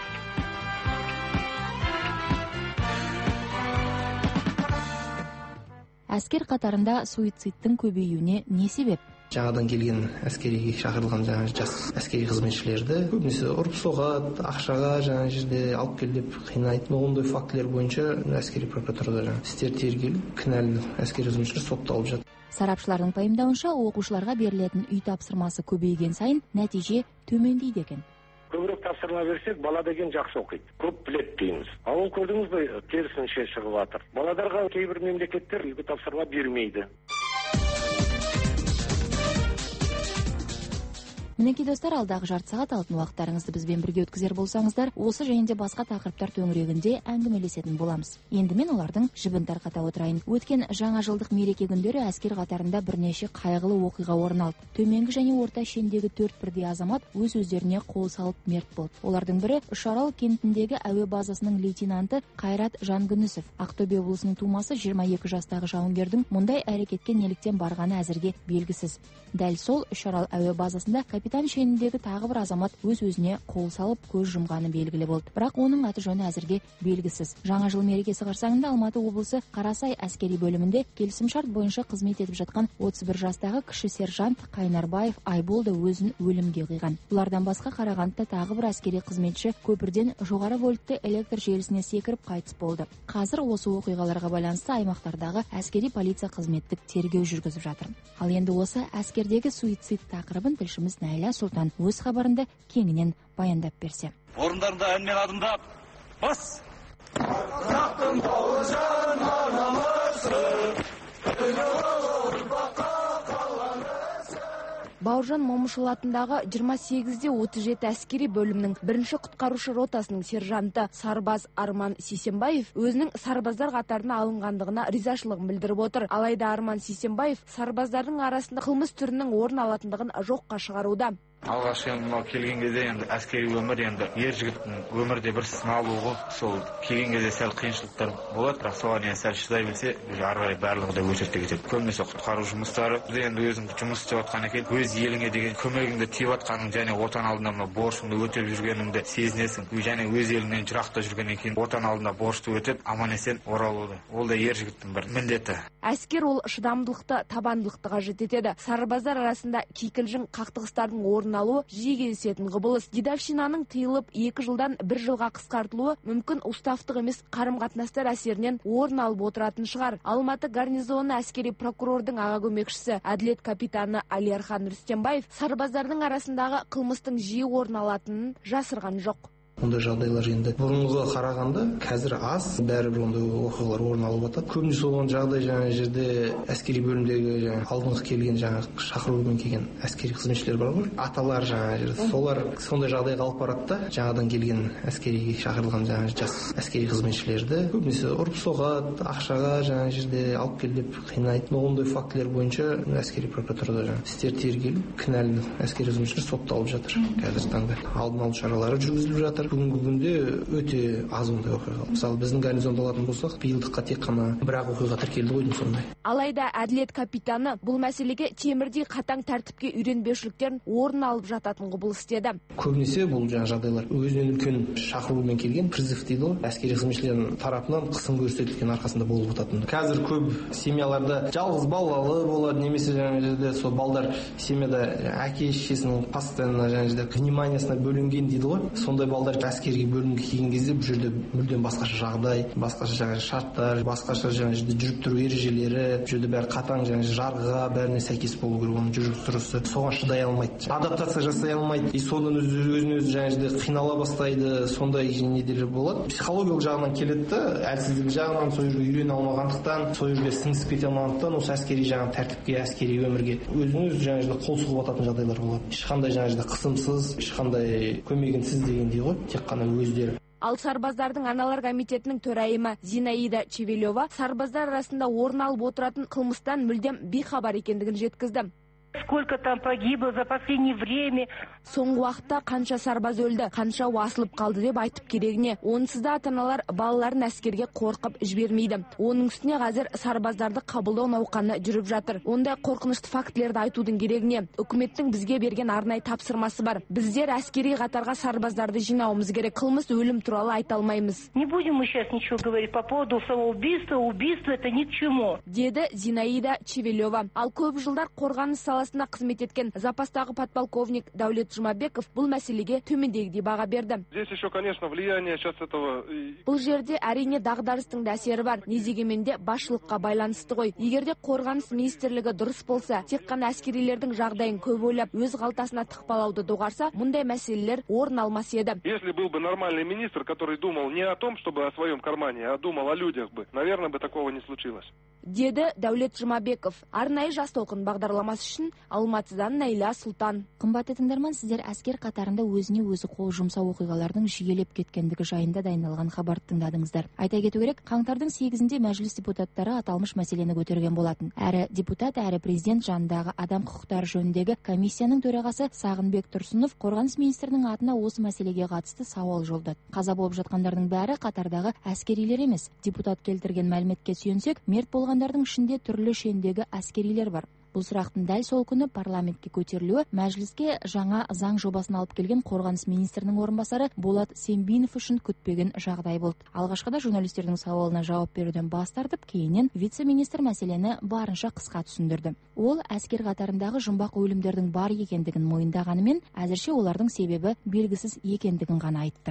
Әскер қатарында суицидтің көбеюіне не себеп? Жаңадан келген әскери шақырылған жаңа жас әскери қызметшілерді көбінесе ұрып соғады, ақшаға жаңа жерде алып кел деп қинайды. Ондай фактілер бойынша әскери прокуратурада жаңа істер тергеліп, кінәлі әскери қызметшілер сотталып жатыр. Сарапшылардың пайымдауынша, оқушыларға берілетін үй тапсырмасы көбейген сайын нәтиже төмендейді екен. Көбірек тапсырма берсек, бала деген жақсы оқиды. Көп білет дейміз. Ал көрдіңіз бе, терісінше шығып жатыр. Балаларға кейбір мемлекеттер үйге тапсырма бермейді. Мінекей достар, алдағы жарты сағат алтын уақыттарыңызды бізбен бірге өткізер болсаңыздар, осы және де басқа тақырыптар төңірегінде әңгімелесетін боламыз. Енді мен олардың жібін тарқата отырайын. Өткен жаңа жылдық мереке күндері әскер қатарында бірнеше қайғылы оқиға орын алды. Төменгі және орта шендегі төрт бірдей азамат өз өздеріне қол салып мерт болды. Олардың бірі Үшарал кентіндегі әуе базасының лейтенанты Қайрат Жангүнісов. Ақтөбе облысының тумасы жиырма екі жастағы жауынгердің мұндай әрекетке неліктен барғаны әзірге белгісіз. Дәл сол Үшарал әуе базасында капитан шеніндегі тағы бір азамат өз-өзіне қол салып көз жұмғаны белгілі болды. Бірақ оның аты жөні әзірге белгісіз. Жаңа жыл мерекесі қарсаңында Алматы облысы Қарасай әскери бөлімінде келісімшарт бойынша қызмет етіп жатқан отыз бір жастағы кіші сержант Қайнарбаев Айбол да өзін өлімге қиған. Бұлардан басқа Қарағандыда тағы бір әскери қызметші көпірден жоғары вольтты электр желісіне секіріп қайтыс болды. Қазір осы оқиғаларға байланысты аймақтардағы әскери полиция қызметтік тергеу жүргізіп жатыр. Ал енді осы әскердегі суицид тақырыбын тілшіміз Найля Сұлтан өз хабарында кеңінен баяндап берсе. Орындарында әнмен адымдап, бас! Қазақтың бауыржан анамызы, Бауыржан Момышұлы атындағы жиырма сегізде отыз жеті әскери бөлімнің бірінші құтқарушы ротасының сержанты сарбаз Арман Сейсенбаев өзінің сарбаздар қатарына алынғандығына ризашылығын білдіріп отыр. Алайда Арман Сейсенбаев сарбаздардың арасында қылмыс түрінің орын алатындығын жоққа шығаруда. Алғаш енді келген кезде енді әскери өмір енді ер жігіттің өмірде бір сынақ болу, сол келген кезде сәл қиыншылықтар болады, бірақ соған енді сәл шыдай білсе, ары қарай барлығы да өтеді кетеді. Көбінесе құтқару жұмыстары, енді өзің жұмыс істеп жатқан екен, өз еліңе деген көмегіңді тиіп жатқаның және отан алдында мына борышыңды өтеп жүргеніңді сезінесің. Және өз еліңнен жырақта жүргеннен кейін отан алдында борышты өтеп, аман-есен оралуды. Ол да ер жігіттің бір міндеті. Әскер ол шыдамдылықты, табандылықты қажет етеді. Сарбаздар арасында кикілжің, қақтығыстардың орын алуы жиі кездесетін құбылыс. Дедовщинаның тыйылып екі жылдан бір жылға қысқартылуы мүмкін уставтық емес қарым-қатынастар әсерінен орын алып отыратын шығар. Алматы гарнизоны әскери прокурордың аға көмекшісі, әділет капитаны Алиярхан Рүстембаев сарбаздардың арасындағы қылмыстың жиі орын алатынын жасырған жоқ. Ондай жағдайлар енді бұрынғы қарағанда қазір аз, бәрібір ондай оқиғалар орын алып жатады. Көбінесе болған жағдай жаңа жерде әскери бөлімдегі жаңа алдыңғы келген жаңа шақырумен келген әскери қызметшілер бар ғой, аталар жаңа жерде. Солар сондай жағдайға алып барады да, жаңадан келген әскери шақырылған жаңа жас әскери қызметшілерді көбінесе ұрып соғады, ақшаға жаңа жерде алып келіп қинайды. Ондай фактілер бойынша әскери прокуратурада жаңа істер тергеліп, кінәлі әскери қызметшілер сотталып жатыр. Қазіргі таңда алдын алу шаралары жүргізіліп жатыр. Бүгінгі күнде өте аз ондай оқиға. Мысалы біздің гарнизонда алатын болсақ, биылдыққа тек қана бір ақ оқиға тіркелді ғой сондай. Алайда әділет капитаны бұл мәселеге темірдей қатаң тәртіпке үйренбеушіліктерін орын алып жататын құбылыс деді. Көбінесе бұл жаңа жағдайлар өзінен үлкен шақырумен келген призыв дейді ғой, әскери қызметшілердің тарапынан қысым көрсетілген арқасында болып жататын. Қазір көп семьяларда жалғыз балалы болады, немесе жаңа жерде сол балдар семьяда әке шешесінің постоянно жаңа жерде вниманиясына бөлінген дейді ғой. Сондай балдар әскерге бөлімге келген кезде бұл жерде мүлдем басқаша жағдай, басқаша жаңа шарттар, басқаша жаңа жерде жүріп тұру ережелері, бұл жерде бәрі қатаң жаңа жарғыға бәріне сәйкес болу керек. Оның жүріп тұрысы соған шыдай алмайды, адаптация жасай алмайды, и содан өзін өзі жаңа жерде қинала бастайды. Сондай неделер болады. Психологиялық жағынан келеді да, әлсіздік жағынан сол жерге үйрене алмағандықтан, сол жерге сіңісіп кете алмағандықтан осы әскери жаңа тәртіпке, әскери өмірге өзін өзі жаңа жерде қол сұғып жататын жағдайлар болады. Ешқандай жаңа жерде қысымсыз, ешқандай көмегінсіз дегендей ғой, тек қана өздері. Ал сарбаздардың аналар комитетінің төрайымы Зинаида Чевелева сарбаздар арасында орын алып отыратын қылмыстан мүлдем бейхабар екендігін жеткізді. Сколько там погибло за последнее время. Соңғы уақытта қанша сарбаз өлді, қанша уасылып қалды деп айтып керегіне. Онсыз да ата-аналар балаларын әскерге қорқып жібермейді. Оның үстіне қазір сарбаздарды қабылдау науқаны жүріп жатыр. Ондай қорқынышты фактілерді айтудың керегіне үкіметтің бізге берген арнайы тапсырмасы бар. Біздер әскери қатарға сарбаздарды жинауымыз керек. Қылмыс өлім туралы айта алмаймыз. Не будем мы сейчас ничего говорить по поводу самоубийства, убийства, это ни к чему. Деді Зинаида Чевелева. Ал көп жылдар қорғаныс саласы қызмет еткен запастағы подполковник Даулет Жұмабеков бұл мәселеге төмендегідей баға берді. Здесь еще, конечно, влияние сейчас этого. Бұл жерде әрине дағдарыстың да әсері бар. Не дегенменде басшылыққа байланысты ғой. Егерде қорғаныс министрлігі дұрыс болса, тек қана әскерилердің жағдайын көп ойлап, өз қалтасына тықпалауды доғарса, мұндай мәселелер орын алмас еді. Если был бы нормальный министр, который думал не о том, чтобы о своем кармане, а думал о людях бы, наверное, бы такого не случилось. Деді Даулет Жұмабеков. Арнайы жас толқын бағдарламасы үшін Алматыдан Найла Сұлтан. Қымбатты тыңдарман, сіздер әскер қатарында өзіне өзі қол жұмсау оқиғалардың жиілеп кеткендігі жайында дайындалған хабарды тыңдадыңыздар. Айта кету керек, қаңтардың сегізінде мәжіліс депутаттары аталмыш мәселені көтерген болатын. Әрі депутат, әрі президент жанындағы адам құқықтары жөніндегі комиссияның төрағасы Сағынбек Тұрсынов қорғаныс министрінің атына осы мәселеге қатысты сауал жолдады. Қаза болып жатқандардың бәрі қатардағы әскерилер емес. Депутат келтірген мәліметке сүйенсек, мерт болғандардың ішінде түрлі шендегі әскерилер бар. Бұл сұрақтың дәл сол күні парламентке көтерілуі мәжіліске жаңа заң жобасын алып келген қорғаныс министрінің орынбасары Болат Сембинов үшін күтпеген жағдай болды. Алғашқыда журналистердің сауалына жауап беруден бас тартып, кейіннен вице-министр мәселені барынша қысқа түсіндірді. Ол әскер қатарындағы жұмбақ өлімдердің бар екендігін мойындағанымен, әзірше олардың себебі белгісіз екендігін ғана айтты.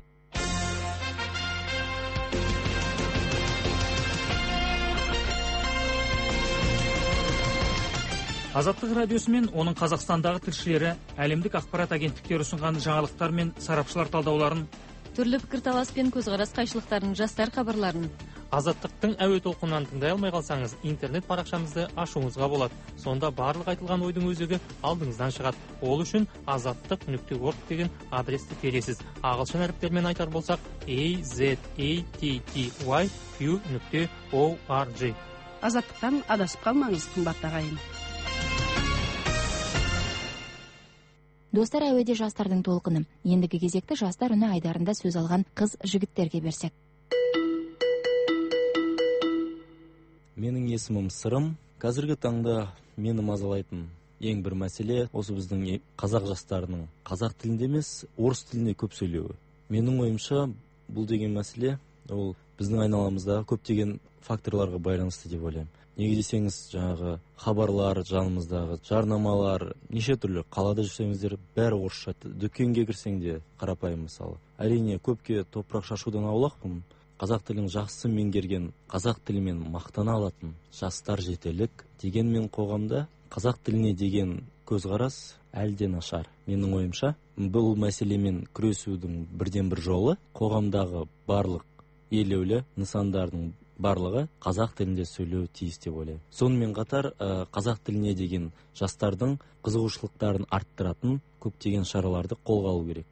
Азаттық радиосы мен оның Қазақстандағы тілшілері әлемдік ақпарат агенттіктері ұсынған жаңалықтар мен сарапшылар талдауларын, түрлі пікірталас пен көзқарас қайшылықтарын, жастар хабарларын Азаттықтың әуе толқынынан тыңдай алмай қалсаңыз, интернет парақшамызды ашуыңызға болады. Сонда барлық айтылған ойдың өзегі алдыңыздан шығады. Ол үшін азаттық нүкте орг деген адресті тересіз. Ағылшын әріптермен айтар болсақ a z a t t y q нүкте org. Азаттықтан адасып қалмаңыз, қымбатты ағайын. Достар, әуеде жастардың толқыны. Ендігі кезекті жастар үні айдарында сөз алған қыз жігіттерге берсек. Менің есімім Сырым. Қазіргі таңда мені мазалайтын ең бір мәселе осы біздің қазақ жастарының қазақ тілінде емес, орыс тілінде көп сөйлеуі. Менің ойымша, бұл деген мәселе ол біздің айналамыздағы көптеген факторларға байланысты деп ойлаймын. Неге десеңіз, жаңағы хабарлар, жанымыздағы жарнамалар, неше түрлі қалада жүрсеңіздер, бәрі орысша. Дүкенге кірсең де қарапайым мысалы. Әрине, көпке топырақ шашудан аулақпын. Қазақ тілін жақсы меңгерген, қазақ тілімен мақтана алатын жастар жетерлік. Дегенмен қоғамда қазақ тіліне деген көзқарас әлде нашар. Менің ойымша, бұл мәселемен күресудің бірден бір жолы қоғамдағы барлық елеулі нысандардың барлығы қазақ тілінде сөйлеу тиіс деп ойлаймын. Сонымен қатар қазақ тіліне деген жастардың қызығушылықтарын арттыратын көптеген шараларды қолға алу керек.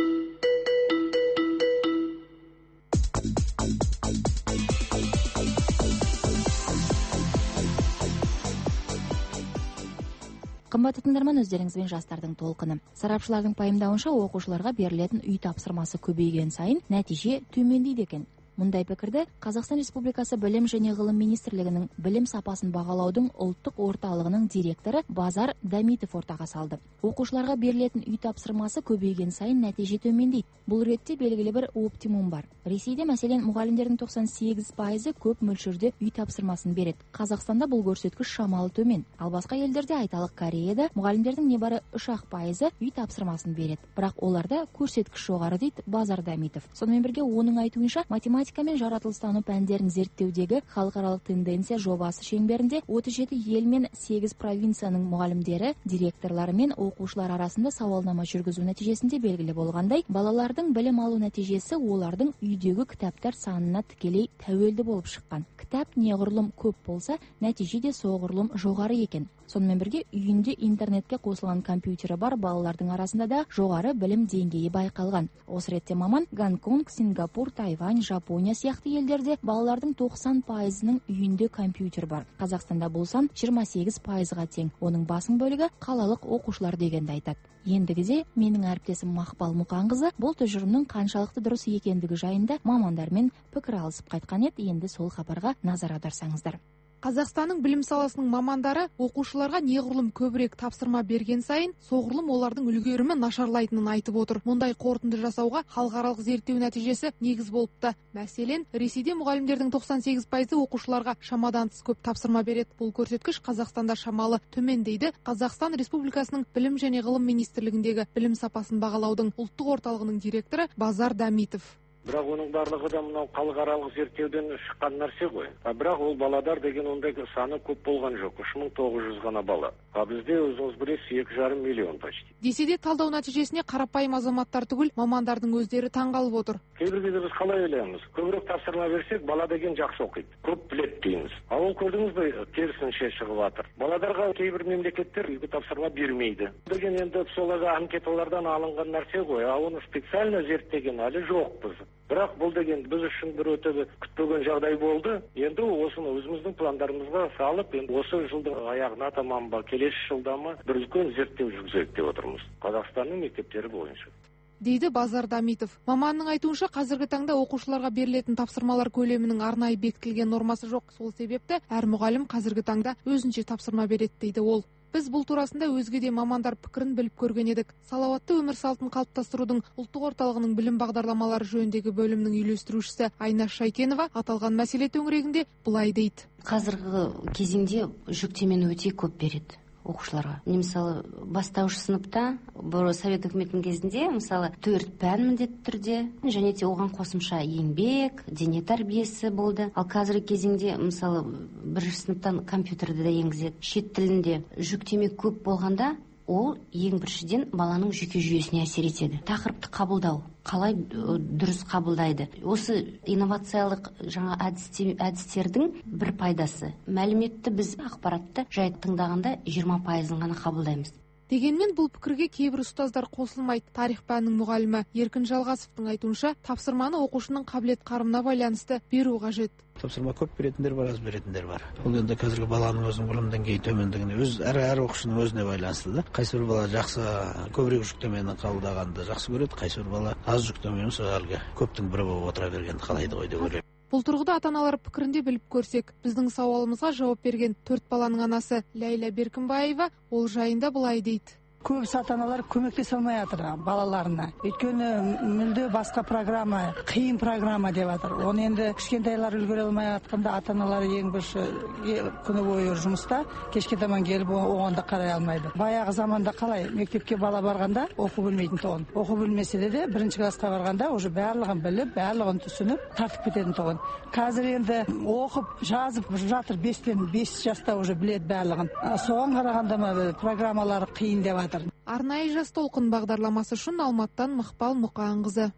Қымбатты тыңдарман, өздеріңізбен жастардың толқыны. Сарапшылардың пайымдауынша, оқушыларға берілетін үй тапсырмасы көбейген сайын нәтиже төмендейді екен. Мұндай пікірді Қазақстан Республикасы Білім және Ғылым Министрлігінің білім сапасын бағалаудың ұлттық орталығының директоры Базар Дамитов ортаға салды. Оқушыларға берілетін үй тапсырмасы көбейген сайын нәтиже төмендейді. Бұл ретте белгілі бір оптимум бар. Ресейде мәселен мұғалімдердің тоқсан сегіз пайызы көп мөлшерде үй тапсырмасын береді. Қазақстанда бұл көрсеткіш шамалы төмен. Ал басқа елдерде, айталық Кореяда, мұғалімдердің небары үш-ақ пайызы үй тапсырмасын береді. Бірақ оларда көрсеткіш жоғары дейді Базар Дамитов. Сонымен бірге оның айтуынша, математика мен жаратылыстану пәндерін зерттеудегі халықаралық тенденция жобасы шеңберінде отыз жеті ел мен сегіз провинцияның мұғалімдері, директорлары мен оқушылар арасында сауалнама жүргізу нәтижесінде белгілі болғандай, балалардың білім алу нәтижесі олардың үйдегі кітаптар санына тікелей тәуелді болып шыққан. Кітап неғұрлым көп болса, нәтиже де соғұрлым жоғары екен. Сонымен бірге үйінде интернетке қосылған компьютері бар балалардың арасында да жоғары білім деңгейі байқалған. Осы ретте маман Гонконг, Сингапур, Тайвань, Жапония сияқты елдерде балалардың тоқсан пайызының үйінде компьютер бар. Қазақстанда бұл сан жиырма сегіз пайызға тең. Оның басым бөлігі қалалық оқушылар дегенді айтады. Ендігіде менің әріптесім Мақпал Мұқанқызы бұл тұжырымның қаншалықты дұрыс екендігі жайында мамандармен пікір алысып қайтқан еді. Енді сол хабарға назар аударсаңыздар. Қазақстанның білім саласының мамандары оқушыларға неғұрлым көбірек тапсырма берген сайын, соғұрлым олардың үлгерімі нашарлайтынын айтып отыр. Мұндай қорытынды жасауға халықаралық зерттеу нәтижесі негіз болыпты. Мәселен, Ресейде мұғалімдердің тоқсан сегіз пайызы оқушыларға шамадан тыс көп тапсырма береді. Бұл көрсеткіш Қазақстанда шамалы төмен дейді Қазақстан Республикасының Білім және Ғылым Министрлігіндегі білім сапасын бағалаудың ұлттық орталығының директоры Базар Дамитов. Бірақ оның барлығы да мынау халықаралық зерттеуден шыққан нәрсе ғой. Бірақ ол баладар деген ондай саны көп болған жоқ. үш мың тоғыз жүз ғана бала. А бізде өзіңіз білесіз екі жарым миллион почти. Десе де талдау нәтижесіне қарапайым азаматтар түгіл, мамандардың өздері таңғалып отыр. Кейбір кезде біз қалай ойлаймыз? Көбірек тапсырма берсек, бала деген жақсы оқиды. Көп біледі дейміз. А ол көрдіңіз бе, керісінше шығып жатыр. Баладарға кейбір мемлекеттер үйге тапсырма бермейді. Деген енді соларға анкеталардан алынған нәрсе ғой. А оны специально зерттеген әлі жоқ біз. Бірақ бұл деген біз үшін бір өте күтпеген жағдай болды. Енді осыны өзіміздің пландарымызға салып, енді осы жылдың аяғына таман ба, келесі жылда ма бір үлкен зерттеу жүргізейік деп отырмыз. Қазақстанның мектептері бойынша. Дейді Базар Дамитов. Маманның айтуынша, қазіргі таңда оқушыларға берілетін тапсырмалар көлемінің арнайы бекітілген нормасы жоқ. Сол себепті әр мұғалім қазіргі таңда өзінше тапсырма береді дейді ол. Біз бұл турасында өзге де мамандар пікірін біліп көрген едік. Салауатты өмір салтын қалыптастырудың ұлттық орталығының білім бағдарламалары жөніндегі бөлімнің үйлестірушісі Айнаш Шайкенова аталған мәселе төңірегінде былай дейді. Қазіргі кезеңде жүктемені өте көп береді оқушыларға. Не мысалы, бастауыш сыныпта бұрын совет үкіметінің кезінде мысалы төрт пән міндетті түрде және де оған қосымша еңбек, дене тәрбиесі болды. Ал қазіргі кезеңде мысалы бірінші сыныптан компьютерді де енгізеді. Шет тілінде жүктеме көп болғанда ол ең біріншіден баланың жүйке жүйесіне әсер етеді. Тақырыпты қабылдау, қалай дұрыс қабылдайды. Осы инновациялық жаңа әдістердің бір пайдасы. Мәліметті біз ақпаратты жай тыңдағанда жиырма пайызын ғана қабылдаймыз. Дегенмен бұл пікірге кейбір ұстаздар қосылмайды. Тарих пәнінің мұғалімі Еркін Жалғасовтың айтуынша, тапсырманы оқушының қабілет қарымына байланысты беру қажет. Тапсырма көп беретіндер бар, аз беретіндер бар. Ол енді қазіргі баланың өзінің білім деңгейі төмендігіне, өз әр әр оқушының өзіне байланысты да. Қайсы бір бала жақсы көбірек жүктемені қабылдағанды жақсы көреді, қайсы бір бала аз жүктемені әлгі көптің бірі болып отыра бергенді қалайды ғой деп ойлаймын. Бұл тұрғыда ата-аналар пікірінде біліп көрсек, біздің сауалымызға жауап берген төрт баланың анасы Ләйла Беркінбаева ол жайында былай дейді. Көбісі ата-аналар көмектесе алмай жатыр балаларына. Өйткені мүлде басқа программа, қиын программа деп жатыр. Оны енді кішкентайлар үлгере алмай жатқанда ата-аналар ең бірінші күні бойы жұмыста, кешке таман келіп оғанда қарай алмайды. Баяғы заманда қалай мектепке бала барғанда оқу білмейтін тұғын. Оқу білмесе де бірінші классқа барғанда уже барлығын біліп, барлығын түсініп, тартып кететін тұғын. Қазір енді оқып, жазып жатыр, бестен бес жаста уже біледі барлығын. Соған қарағанда программалары қиын деп жатыр. жатыр. Арнайы жас толқын бағдарламасы үшін Алматтан Мақпал Мұқанқызы.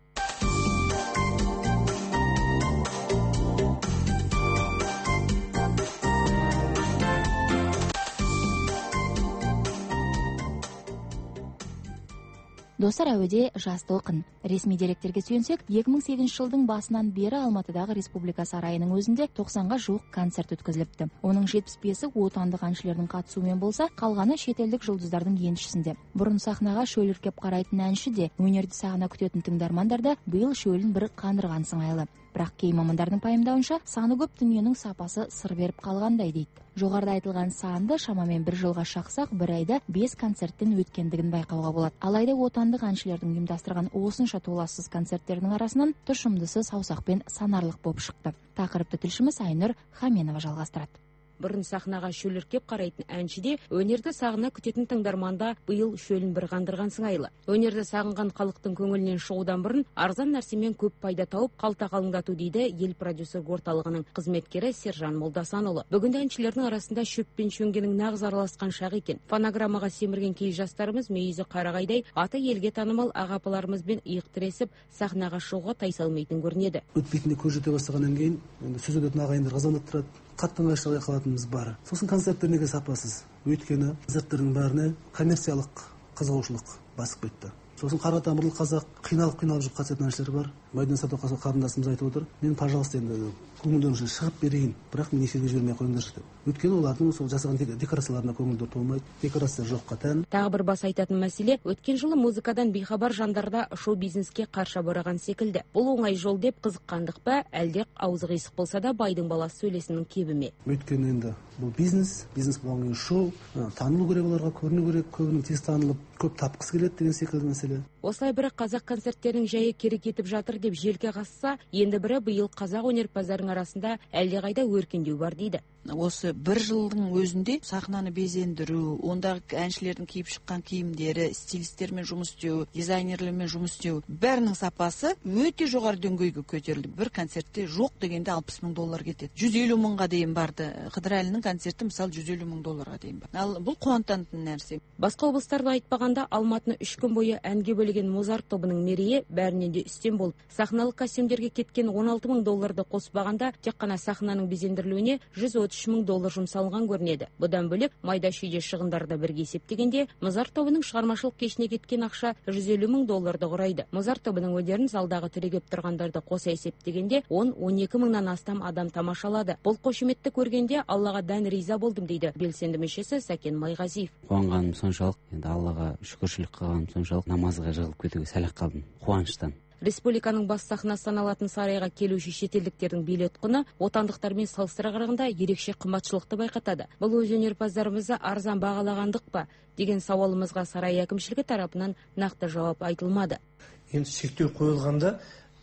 Достар, әуеде жас толқын. Ресми деректерге сүйенсек, екі мың сегізінші жылдың басынан бері Алматыдағы Республика сарайының өзінде тоқсанға жуық концерт өткізіліпті. Оның жетпіс бесі отандық әншілердің қатысуымен болса, қалғаны шетелдік жұлдыздардың еншісінде. Бұрын сахнаға шөліркеп қарайтын әнші де, өнерді сағына күтетін тыңдармандар да биыл шөлін бір қандырған сыңайлы. Бірақ кей мамандардың пайымдауынша, саны көп дүниенің сапасы сыр беріп қалғандай дейді. Жоғарыда айтылған санды шамамен бір жылға шақсақ, бір айда бес концерттен өткендігін байқауға болады. Алайда отандық әншілердің ұйымдастырған осынша толассыз концерттердің арасынан тұшымдысы саусақпен санарлық болып шықты. Тақырыпты тілшіміз Айнұр Хаменова жалғастырады. Бұрын сахнаға шөліркеп қарайтын әншіде, өнерді сағына күтетін тыңдарманда биыл шөлін бір қандырған сыңайлы. Өнерді сағынған халықтың көңілінен шығудан бұрын арзан нәрсемен көп пайда тауып, қалта қалыңдату дейді ел продюсер орталығының қызметкері Сержан Молдасанұлы. Бүгінде әншілердің арасында шөп пен шөңгенің нағыз араласқан шағы екен. Фонограммаға семірген кей жастарымыз мейізі қарағайдай аты елге танымал ағапаларымызбен иық тіресіп, сахнаға шығуға тайсалмайтын көрінеді. Өтпейтінде көз жете бастағаннан кейін сөз өтетін ағайындар қазандаттырады. Қаттан ғайшылай қалатынымыз бар. Сосын концерттер неге сапасыз? Өйткені концерттердің бәріне коммерциялық қызығушылық басып кетті. Сосын қара тамырлы қазақ қиналып-қиналып жүріп қатысатын әншілер бар. Майдан Садуақасов қарындасымыз айтып отыр, мен, пожалуйста, енді көңілдеріңізге шығып берейін, бірақ мен эфирге жібермей қойыңдаршы деп. Өйткені олардың сол жасаған декорацияларына көңілдер толмайды, декорация жоққа тән. Тағы бір бас айтатын мәселе, өткен жылы музыкадан бейхабар жандарда шоу-бизнеске қарша бораған секілді. Бұл оңай жол деп қызыққандық па, әлде аузы қисық болса да байдың баласы сөйлесінің кебі ме? Өйткені енді бұл бизнес, бизнес болған кейін шоу, танылу керек, оларға көріну керек, көбінің тез танылып, көп тапқысы келеді деген секілді мәселе. Осылай бірі қазақ концерттерінің жайы керек етіп жатыр деп желке қасса, енді бірі биыл қазақ өнерпаздарының арасында әлдеқайда өркендеу бар дейді. Осы бір жылдың өзінде сахнаны безендіру, ондағы әншілердің киіп шыққан киімдері, стилистермен жұмыс істеу, дизайнерлермен жұмыс істеу, бәрінің сапасы өте жоғары деңгейге көтерілді. Бір концертте жоқ дегенде алпыс мың доллар кетеді. жүз елу мыңға дейін барды. Қыдырәлінің концерті мысалы жүз елу мың долларға дейін бар. Ал бұл қуантатын нәрсе. Басқа облыстарды айтпағанда Алматыны үш күн бойы әнге бөлеген Музарт тобының мерейі бәрінен де үстем болып, сахналық костюмдерге кеткен он алты мың долларды қоспағанда тек қана сахнаның безендірілуіне жүз отыз үш мың доллар жұмсалған көрінеді. Бұдан бөлек майда шүйде шығындарды бірге есептегенде Музарт тобының шығармашылық кешіне кеткен ақша жүз елу мың долларды құрайды. Музарт тобының өнерін залдағы түрегеп тұрғандарды қоса есептегенде он он екі мыңнан астам адам тамашалады. Бұл қошеметті көргенде Аллаға дән риза болдым дейді белсенді мүшесі Сәкен Майғазиев. Қуанғаным соншалық, енді Аллаға шүкіршілік қылғаным соншалық, намазға жығылып кетуге сәл-ақ қалдым қуаныштан. Республиканың бас сахнасы саналатын сарайға келуші шетелдіктердің билет құны отандықтармен салыстыра қарағанда ерекше қымбатшылықты байқатады. Бұл өз өнерпаздарымызды арзан бағалағандық па деген сауалымызға сарай әкімшілігі тарапынан нақты жауап айтылмады. Енді шектеу қойылғанда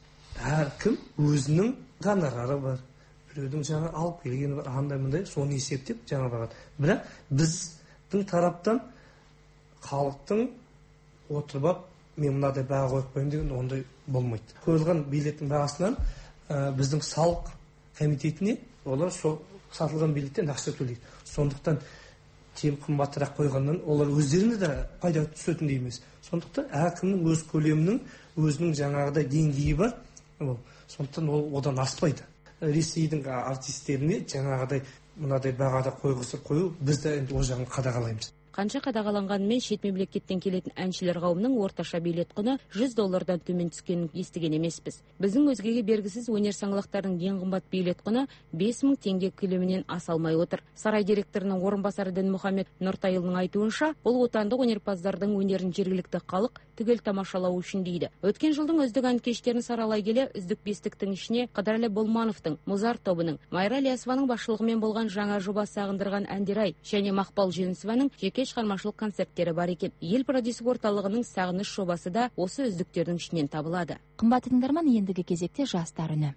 әркім өзінің гонорары бар. Біреудің жаңа алып келгені бар, андай мындай, соны есептеп жаңа бағады. Бірақ біздің тараптан халықтың отырып алып, мен мынадай баға қойып қойын деген ондай болмайды. Қойылған билеттің бағасынан ә, біздің салық комитетіне олар сол сатылған билеттен ақша төлейді. Сондықтан тем қымбатырақ қойғаннан олар өздеріне де пайда түсетіндей емес. Сондықтан әркімнің өз көлемінің, өзінің жаңағыдай деңгейі бар. Сондықтан ол одан аспайды. Ресейдің артистеріне жаңағыдай мынадай бағада қойғызып қою, біз де енді ол жағын қадағалаймыз. Қанша қадағаланғанымен шет мемлекеттен келетін әншілер қауымның орташа билет құны жүз доллардан төмен түскенін естіген емеспіз. Біздің өзгеге бергісіз өнер саңлақтарының ең қымбат билет құны бес мың теңге көлемінен аса алмай отыр. Сарай директорының орынбасары Дінмұхамед Нұртайұлының айтуынша, бұл отандық өнерпаздардың өнерін жергілікті халық түгел тамашалау үшін дейді. Өткен жылдың үздік ән кештерін саралай келе, үздік бестіктің ішіне Қыдырәлі Болмановтың, Музарт тобының, Майра Ілиясованың басшылығымен болған жаңа жоба сағындырған әндер-ай және Мақпал Женісованың жеке шығармашылық концерттері бар екен. Ел продюсер орталығының сағыныш жобасы да осы үздіктердің ішінен табылады. Қымбатты тыңдарман, ендігі кезекте жастар үні.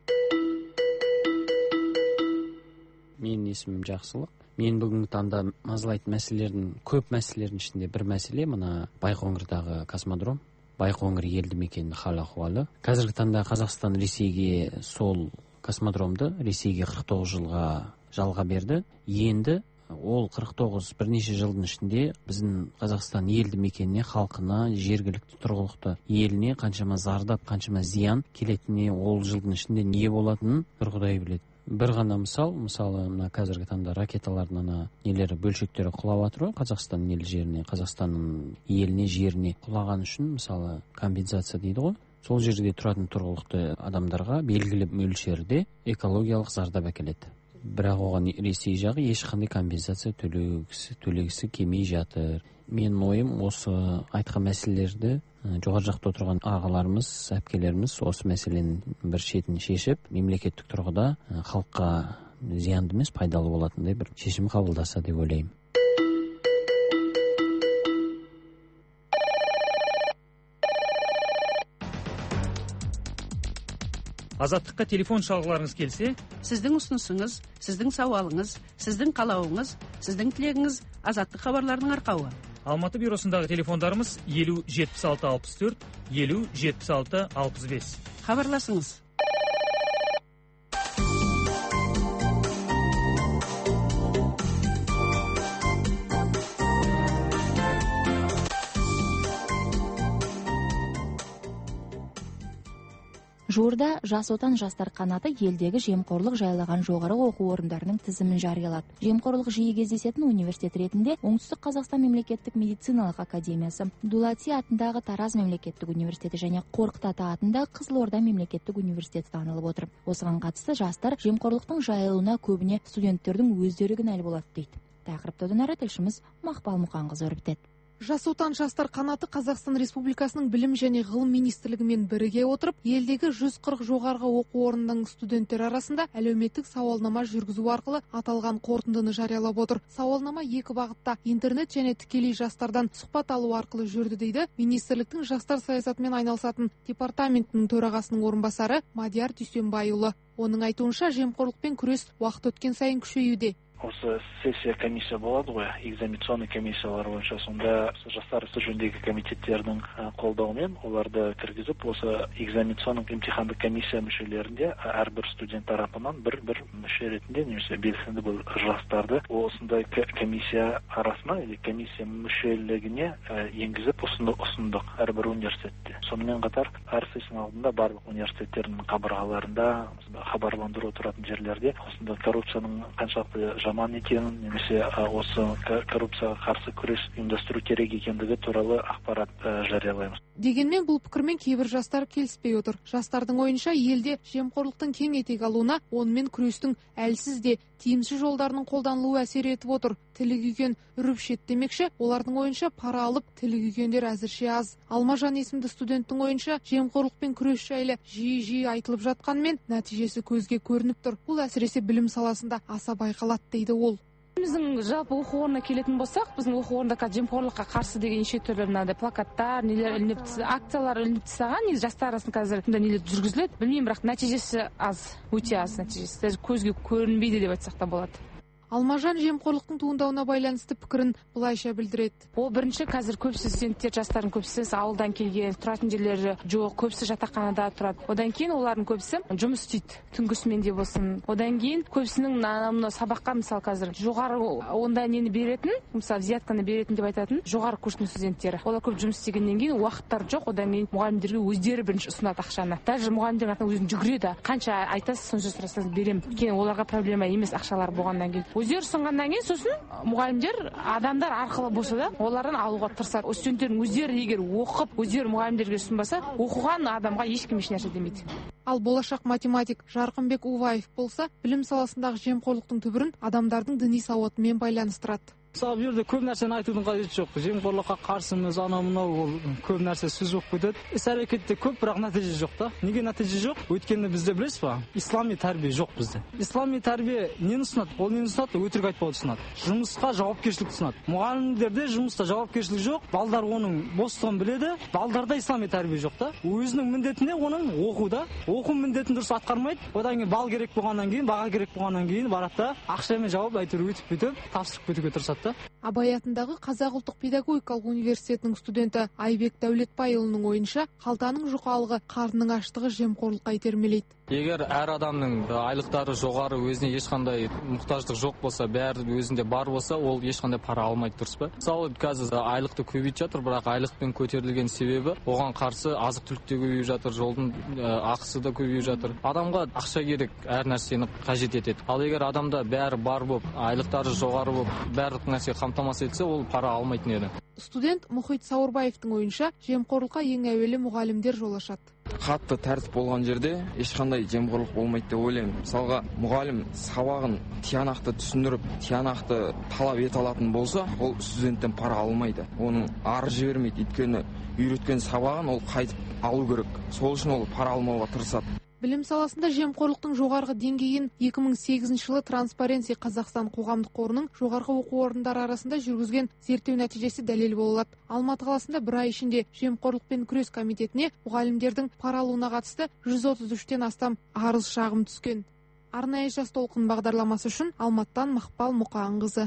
Менің есімім Жақсылық. Мен бүгінгі таңда мазалайтын мәселелердің көп мәселелердің ішінде бір мәселе мына Байқоңырдағы космодром, Байқоңыр елді мекенінің хал ахуалы. Қазіргі таңда Қазақстан Ресейге сол космодромды Ресейге қырық тоғыз жылға жалға берді. Енді ол қырық тоғыз бірнеше жылдың ішінде біздің Қазақстан елді мекеніне, халқына, жергілікті тұрғылықты еліне қаншама зардап, қаншама зиян келетініне, ол жылдың ішінде не болатынын бір Құдай біледі. Бір ғана мысал, мысалы мына қазіргі таңда ракеталардың ана нелері, бөлшектері құлап жатыр ғой Қазақстанның ел жеріне, Қазақстанның еліне, жеріне құлаған үшін мысалы компенсация дейді ғой. Сол жерде тұратын тұрғылықты адамдарға белгілі мөлшерде экологиялық зардап әкеледі. Бірақ оған Ресей жағы ешқандай компенсация төлегісі, төлегісі келмей жатыр. Менің ойым осы айтқан мәселелерді жоғары жақта отырған ағаларымыз, әпкелеріміз осы мәселенің бір шетін шешіп, мемлекеттік тұрғыда халыққа зиянды емес, пайдалы болатындай бір шешім қабылдаса деп ойлаймын. Азаттыққа телефон шалғыларыңыз келсе, сіздің ұсынысыңыз, сіздің сауалыңыз, сіздің қалауыңыз, сіздің тілегіңіз Азаттық хабарларының арқауы. Алматы бюросындағы телефондарымыз елу жетпіс алты алпыс төрт, елу жетпіс алты алпыс бес. Хабарласыңыз. Жуырда Жас отан жастар қанаты елдегі жемқорлық жайлаған жоғары оқу орындарының тізімін жариялады. Жемқорлық жиі кездесетін университет ретінде Оңтүстік Қазақстан мемлекеттік медициналық академиясы, Дулати атындағы Тараз мемлекеттік университеті және Қорқыт ата атындағы Қызылорда мемлекеттік университеті танылып отыр. Осыған қатысты жастар жемқорлықтың жайылуына көбіне студенттердің өздері кінәлі болады дейді. Тақырыпты одан әрі тілшіміз Мақпал Мұқанқызы өрбітеді. Жас отан жастар қанаты Қазақстан Республикасының білім және ғылым министрлігімен біріге отырып, елдегі жүз қырық жоғарғы оқу орнының студенттері арасында әлеуметтік сауалнама жүргізу арқылы аталған қорытындыны жариялап отыр. Сауалнама екі бағытта интернет және тікелей жастардан сұхбат алу арқылы жүрді дейді министрліктің жастар саясатымен айналысатын департаментінің төрағасының орынбасары Мадияр Дүйсенбайұлы. Оның айтуынша жемқорлықпен күрес уақыт өткен сайын күшеюде. Осы сессия комиссия болады ғой, экзаменационный комиссиялар бойынша, сонда жастар ісі жөніндегі комитеттердің қолдауымен оларды кіргізіп, осы экзаменационный емтихандық комиссия мүшелерінде әрбір студент тарапынан бір-бір мүше ретінде немесе белсенді бұл жастарды осындай комиссия арасына или комиссия мүшелігіне енгізіп ұсындық әрбір университетте. Сонымен қатар әр сессияның алдында барлық университеттердің қабырғаларында хабарландыру тұратын жерлерде осындай коррупцияның қаншалықты жаман екенін, немесе осы коррупцияға қарсы күрес ұйымдастыру керек екендігі туралы ақпарат жариялаймыз. Дегенмен бұл пікірмен кейбір жастар келіспей отыр. Жастардың ойынша елде жемқорлықтың кең етек алуына, онымен күрестің әлсіз де тиімсіз жолдарының қолданылуы әсер етіп отыр. Тілі күйген үріп шет демекші, олардың ойынша пара алып тілі күйгендер әзірше аз. Алмажан есімді студенттің ойынша жемқорлықпен күрес жайлы жиі-жиі айтылып жатқанмен нәтижесі көзге көрініп тұр. Бұл әсіресе білім саласында аса байқалады дейді ол. Біздің жалпы оқу орнына келетін болсақ, біздің оқу орнында жемқорлыққа қарсы деген неше түрлі мынандай плакаттар, нелер ілініп, акциялар ілініп тастаған, жастар арасында қазір нелер жүргізіледі. Білмеймін, бірақ нәтижесі аз, өте аз нәтижесі. Даже көзге көрінбейді деп айтсақ та болады. Алмажан жемқорлықтың туындауына байланысты пікірін былайша білдіреді. Ол бірінші қазір көбісі студенттер, жастардың көбісі ауылдан келген, тұратын жерлері жоқ, көбісі жатақханада тұрады. Одан кейін олардың көбісі жұмыс істейді, түнгісімен де болсын. Одан кейін көбісінің мына сабаққа мысалы қазір жоғары онда нені беретін, мысалы взятканы беретін деп айтатын жоғары курстың студенттері. Олар көп жұмыс істегеннен кейін уақыттары жоқ, одан кейін мұғалімдерге өздері бірінші ұсынады ақшаны. Даже мұғалімдер өзін жүгіреді, қанша айтасыз сонша сұрасаңыз беремін. Өйткені оларға проблема емес ақшалар болғаннан кейін. Өздері ұсынғаннан кейін сосын мұғалімдер адамдар арқылы болса да олардан алуға тырысады. Студенттердің өздері егер оқып, өздері мұғалімдерге ұсынбаса, оқыған адамға ешкім еш нәрсе демейді. Ал болашақ математик Жарқынбек Уваев болса, білім саласындағы жемқорлықтың түбірін адамдардың діни сауатымен байланыстырады. Мысалы, бұл жерде көп нәрсені айтудың қажеті жоқ. Жемқорлыққа қарсымыз, анау мынау ол көп нәрсе сөз болып кетеді. Іс әрекетте көп, бірақ нәтиже жоқ та. Неге нәтиже жоқ? Өйткені бізде білесіз ба? Ислами тәрбие жоқ бізде. Ислами тәрбие нені ұсынады? Ол нені ұсынады? Өтірік айтпауды ұсынады. Жұмысқа жауапкершілік ұсынады. Мұғалімдерде жұмыста жауапкершілік жоқ. Балдар оның бостығын біледі. Балдарда ислами тәрбие жоқ та. Өзінің міндетінде оның оқуда, оқу міндетін дұрыс атқармайды. Одан кейін бал керек болғаннан кейін, баға керек болғаннан кейін барады да ақшамен жауап әйтеуір өтіп кетіп, тапсырып кетуге тырысады. Абай атындағы Қазақ ұлттық педагогикалық университетінің студенті Айбек Дәулетбайұлының ойынша, қалтаның жұқалығы, қарнның аштығы жемқорлыққа итермелейді. егер әр адамның айлықтары жоғары, өзіне ешқандай мұқтаждық жоқ болса, бәрі өзінде бар болса, ол ешқандай пара алмайды, дұрыс па? Мысалы, қазір айлықты көбейтіп жатыр, бірақ айлықпен көтерілген себебі оған қарсы азық-түлік те көбейіп жатыр, жолдың ақысы да көбейіп жатыр. Адамға ақша керек, әр нәрсені қажет етеді. Ал егер адамда бәрі бар болып, айлықтары жоғары болып, барлық нәрсе қамтамасыз етсе, ол пара алмайтын еді. Студент Мұхит Сауырбаевтың ойынша, жемқорлыққа ең әуелі мұғалімдер жол ашады. Қатты тәртіп болған жерде ешқандай жемқорлық болмайды деп ойлаймын. Мысалға, мұғалім сабағын тиянақты түсіндіріп, тиянақты талап ете алатын болса, ол студенттен пара алмайды. Оның ары жібермейді, өйткені үйреткен сабағын ол қайтып алу керек. Сол үшін ол пара алмауға тырысады. Білім саласында жемқорлықтың жоғарғы деңгейін екі мың сегізінші жылы Transparency Қазақстан қоғамдық қорының жоғарғы оқу орындары арасында жүргізген зерттеу нәтижесі дәлел бола алады. Алматы қаласында бір ай ішінде жемқорлықпен күрес комитетіне мұғалімдердің пара алуына қатысты жүз отыз үштен астам арыз шағым түскен. Арнайы жас толқын бағдарламасы үшін Алматыдан Мақпал Мұқанқызы.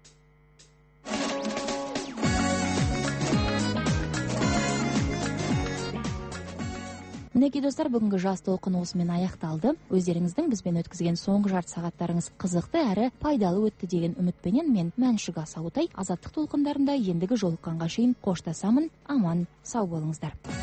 Мінекей достар, бүгінгі жас толқын осымен аяқталды. Өздеріңіздің бізбен өткізген соңғы жарты сағаттарыңыз қызықты әрі пайдалы өтті деген үмітпенен мен Мәншүк Асауытай азаттық толқындарында ендігі жолыққанға шейін қоштасамын. Аман, сау болыңыздар.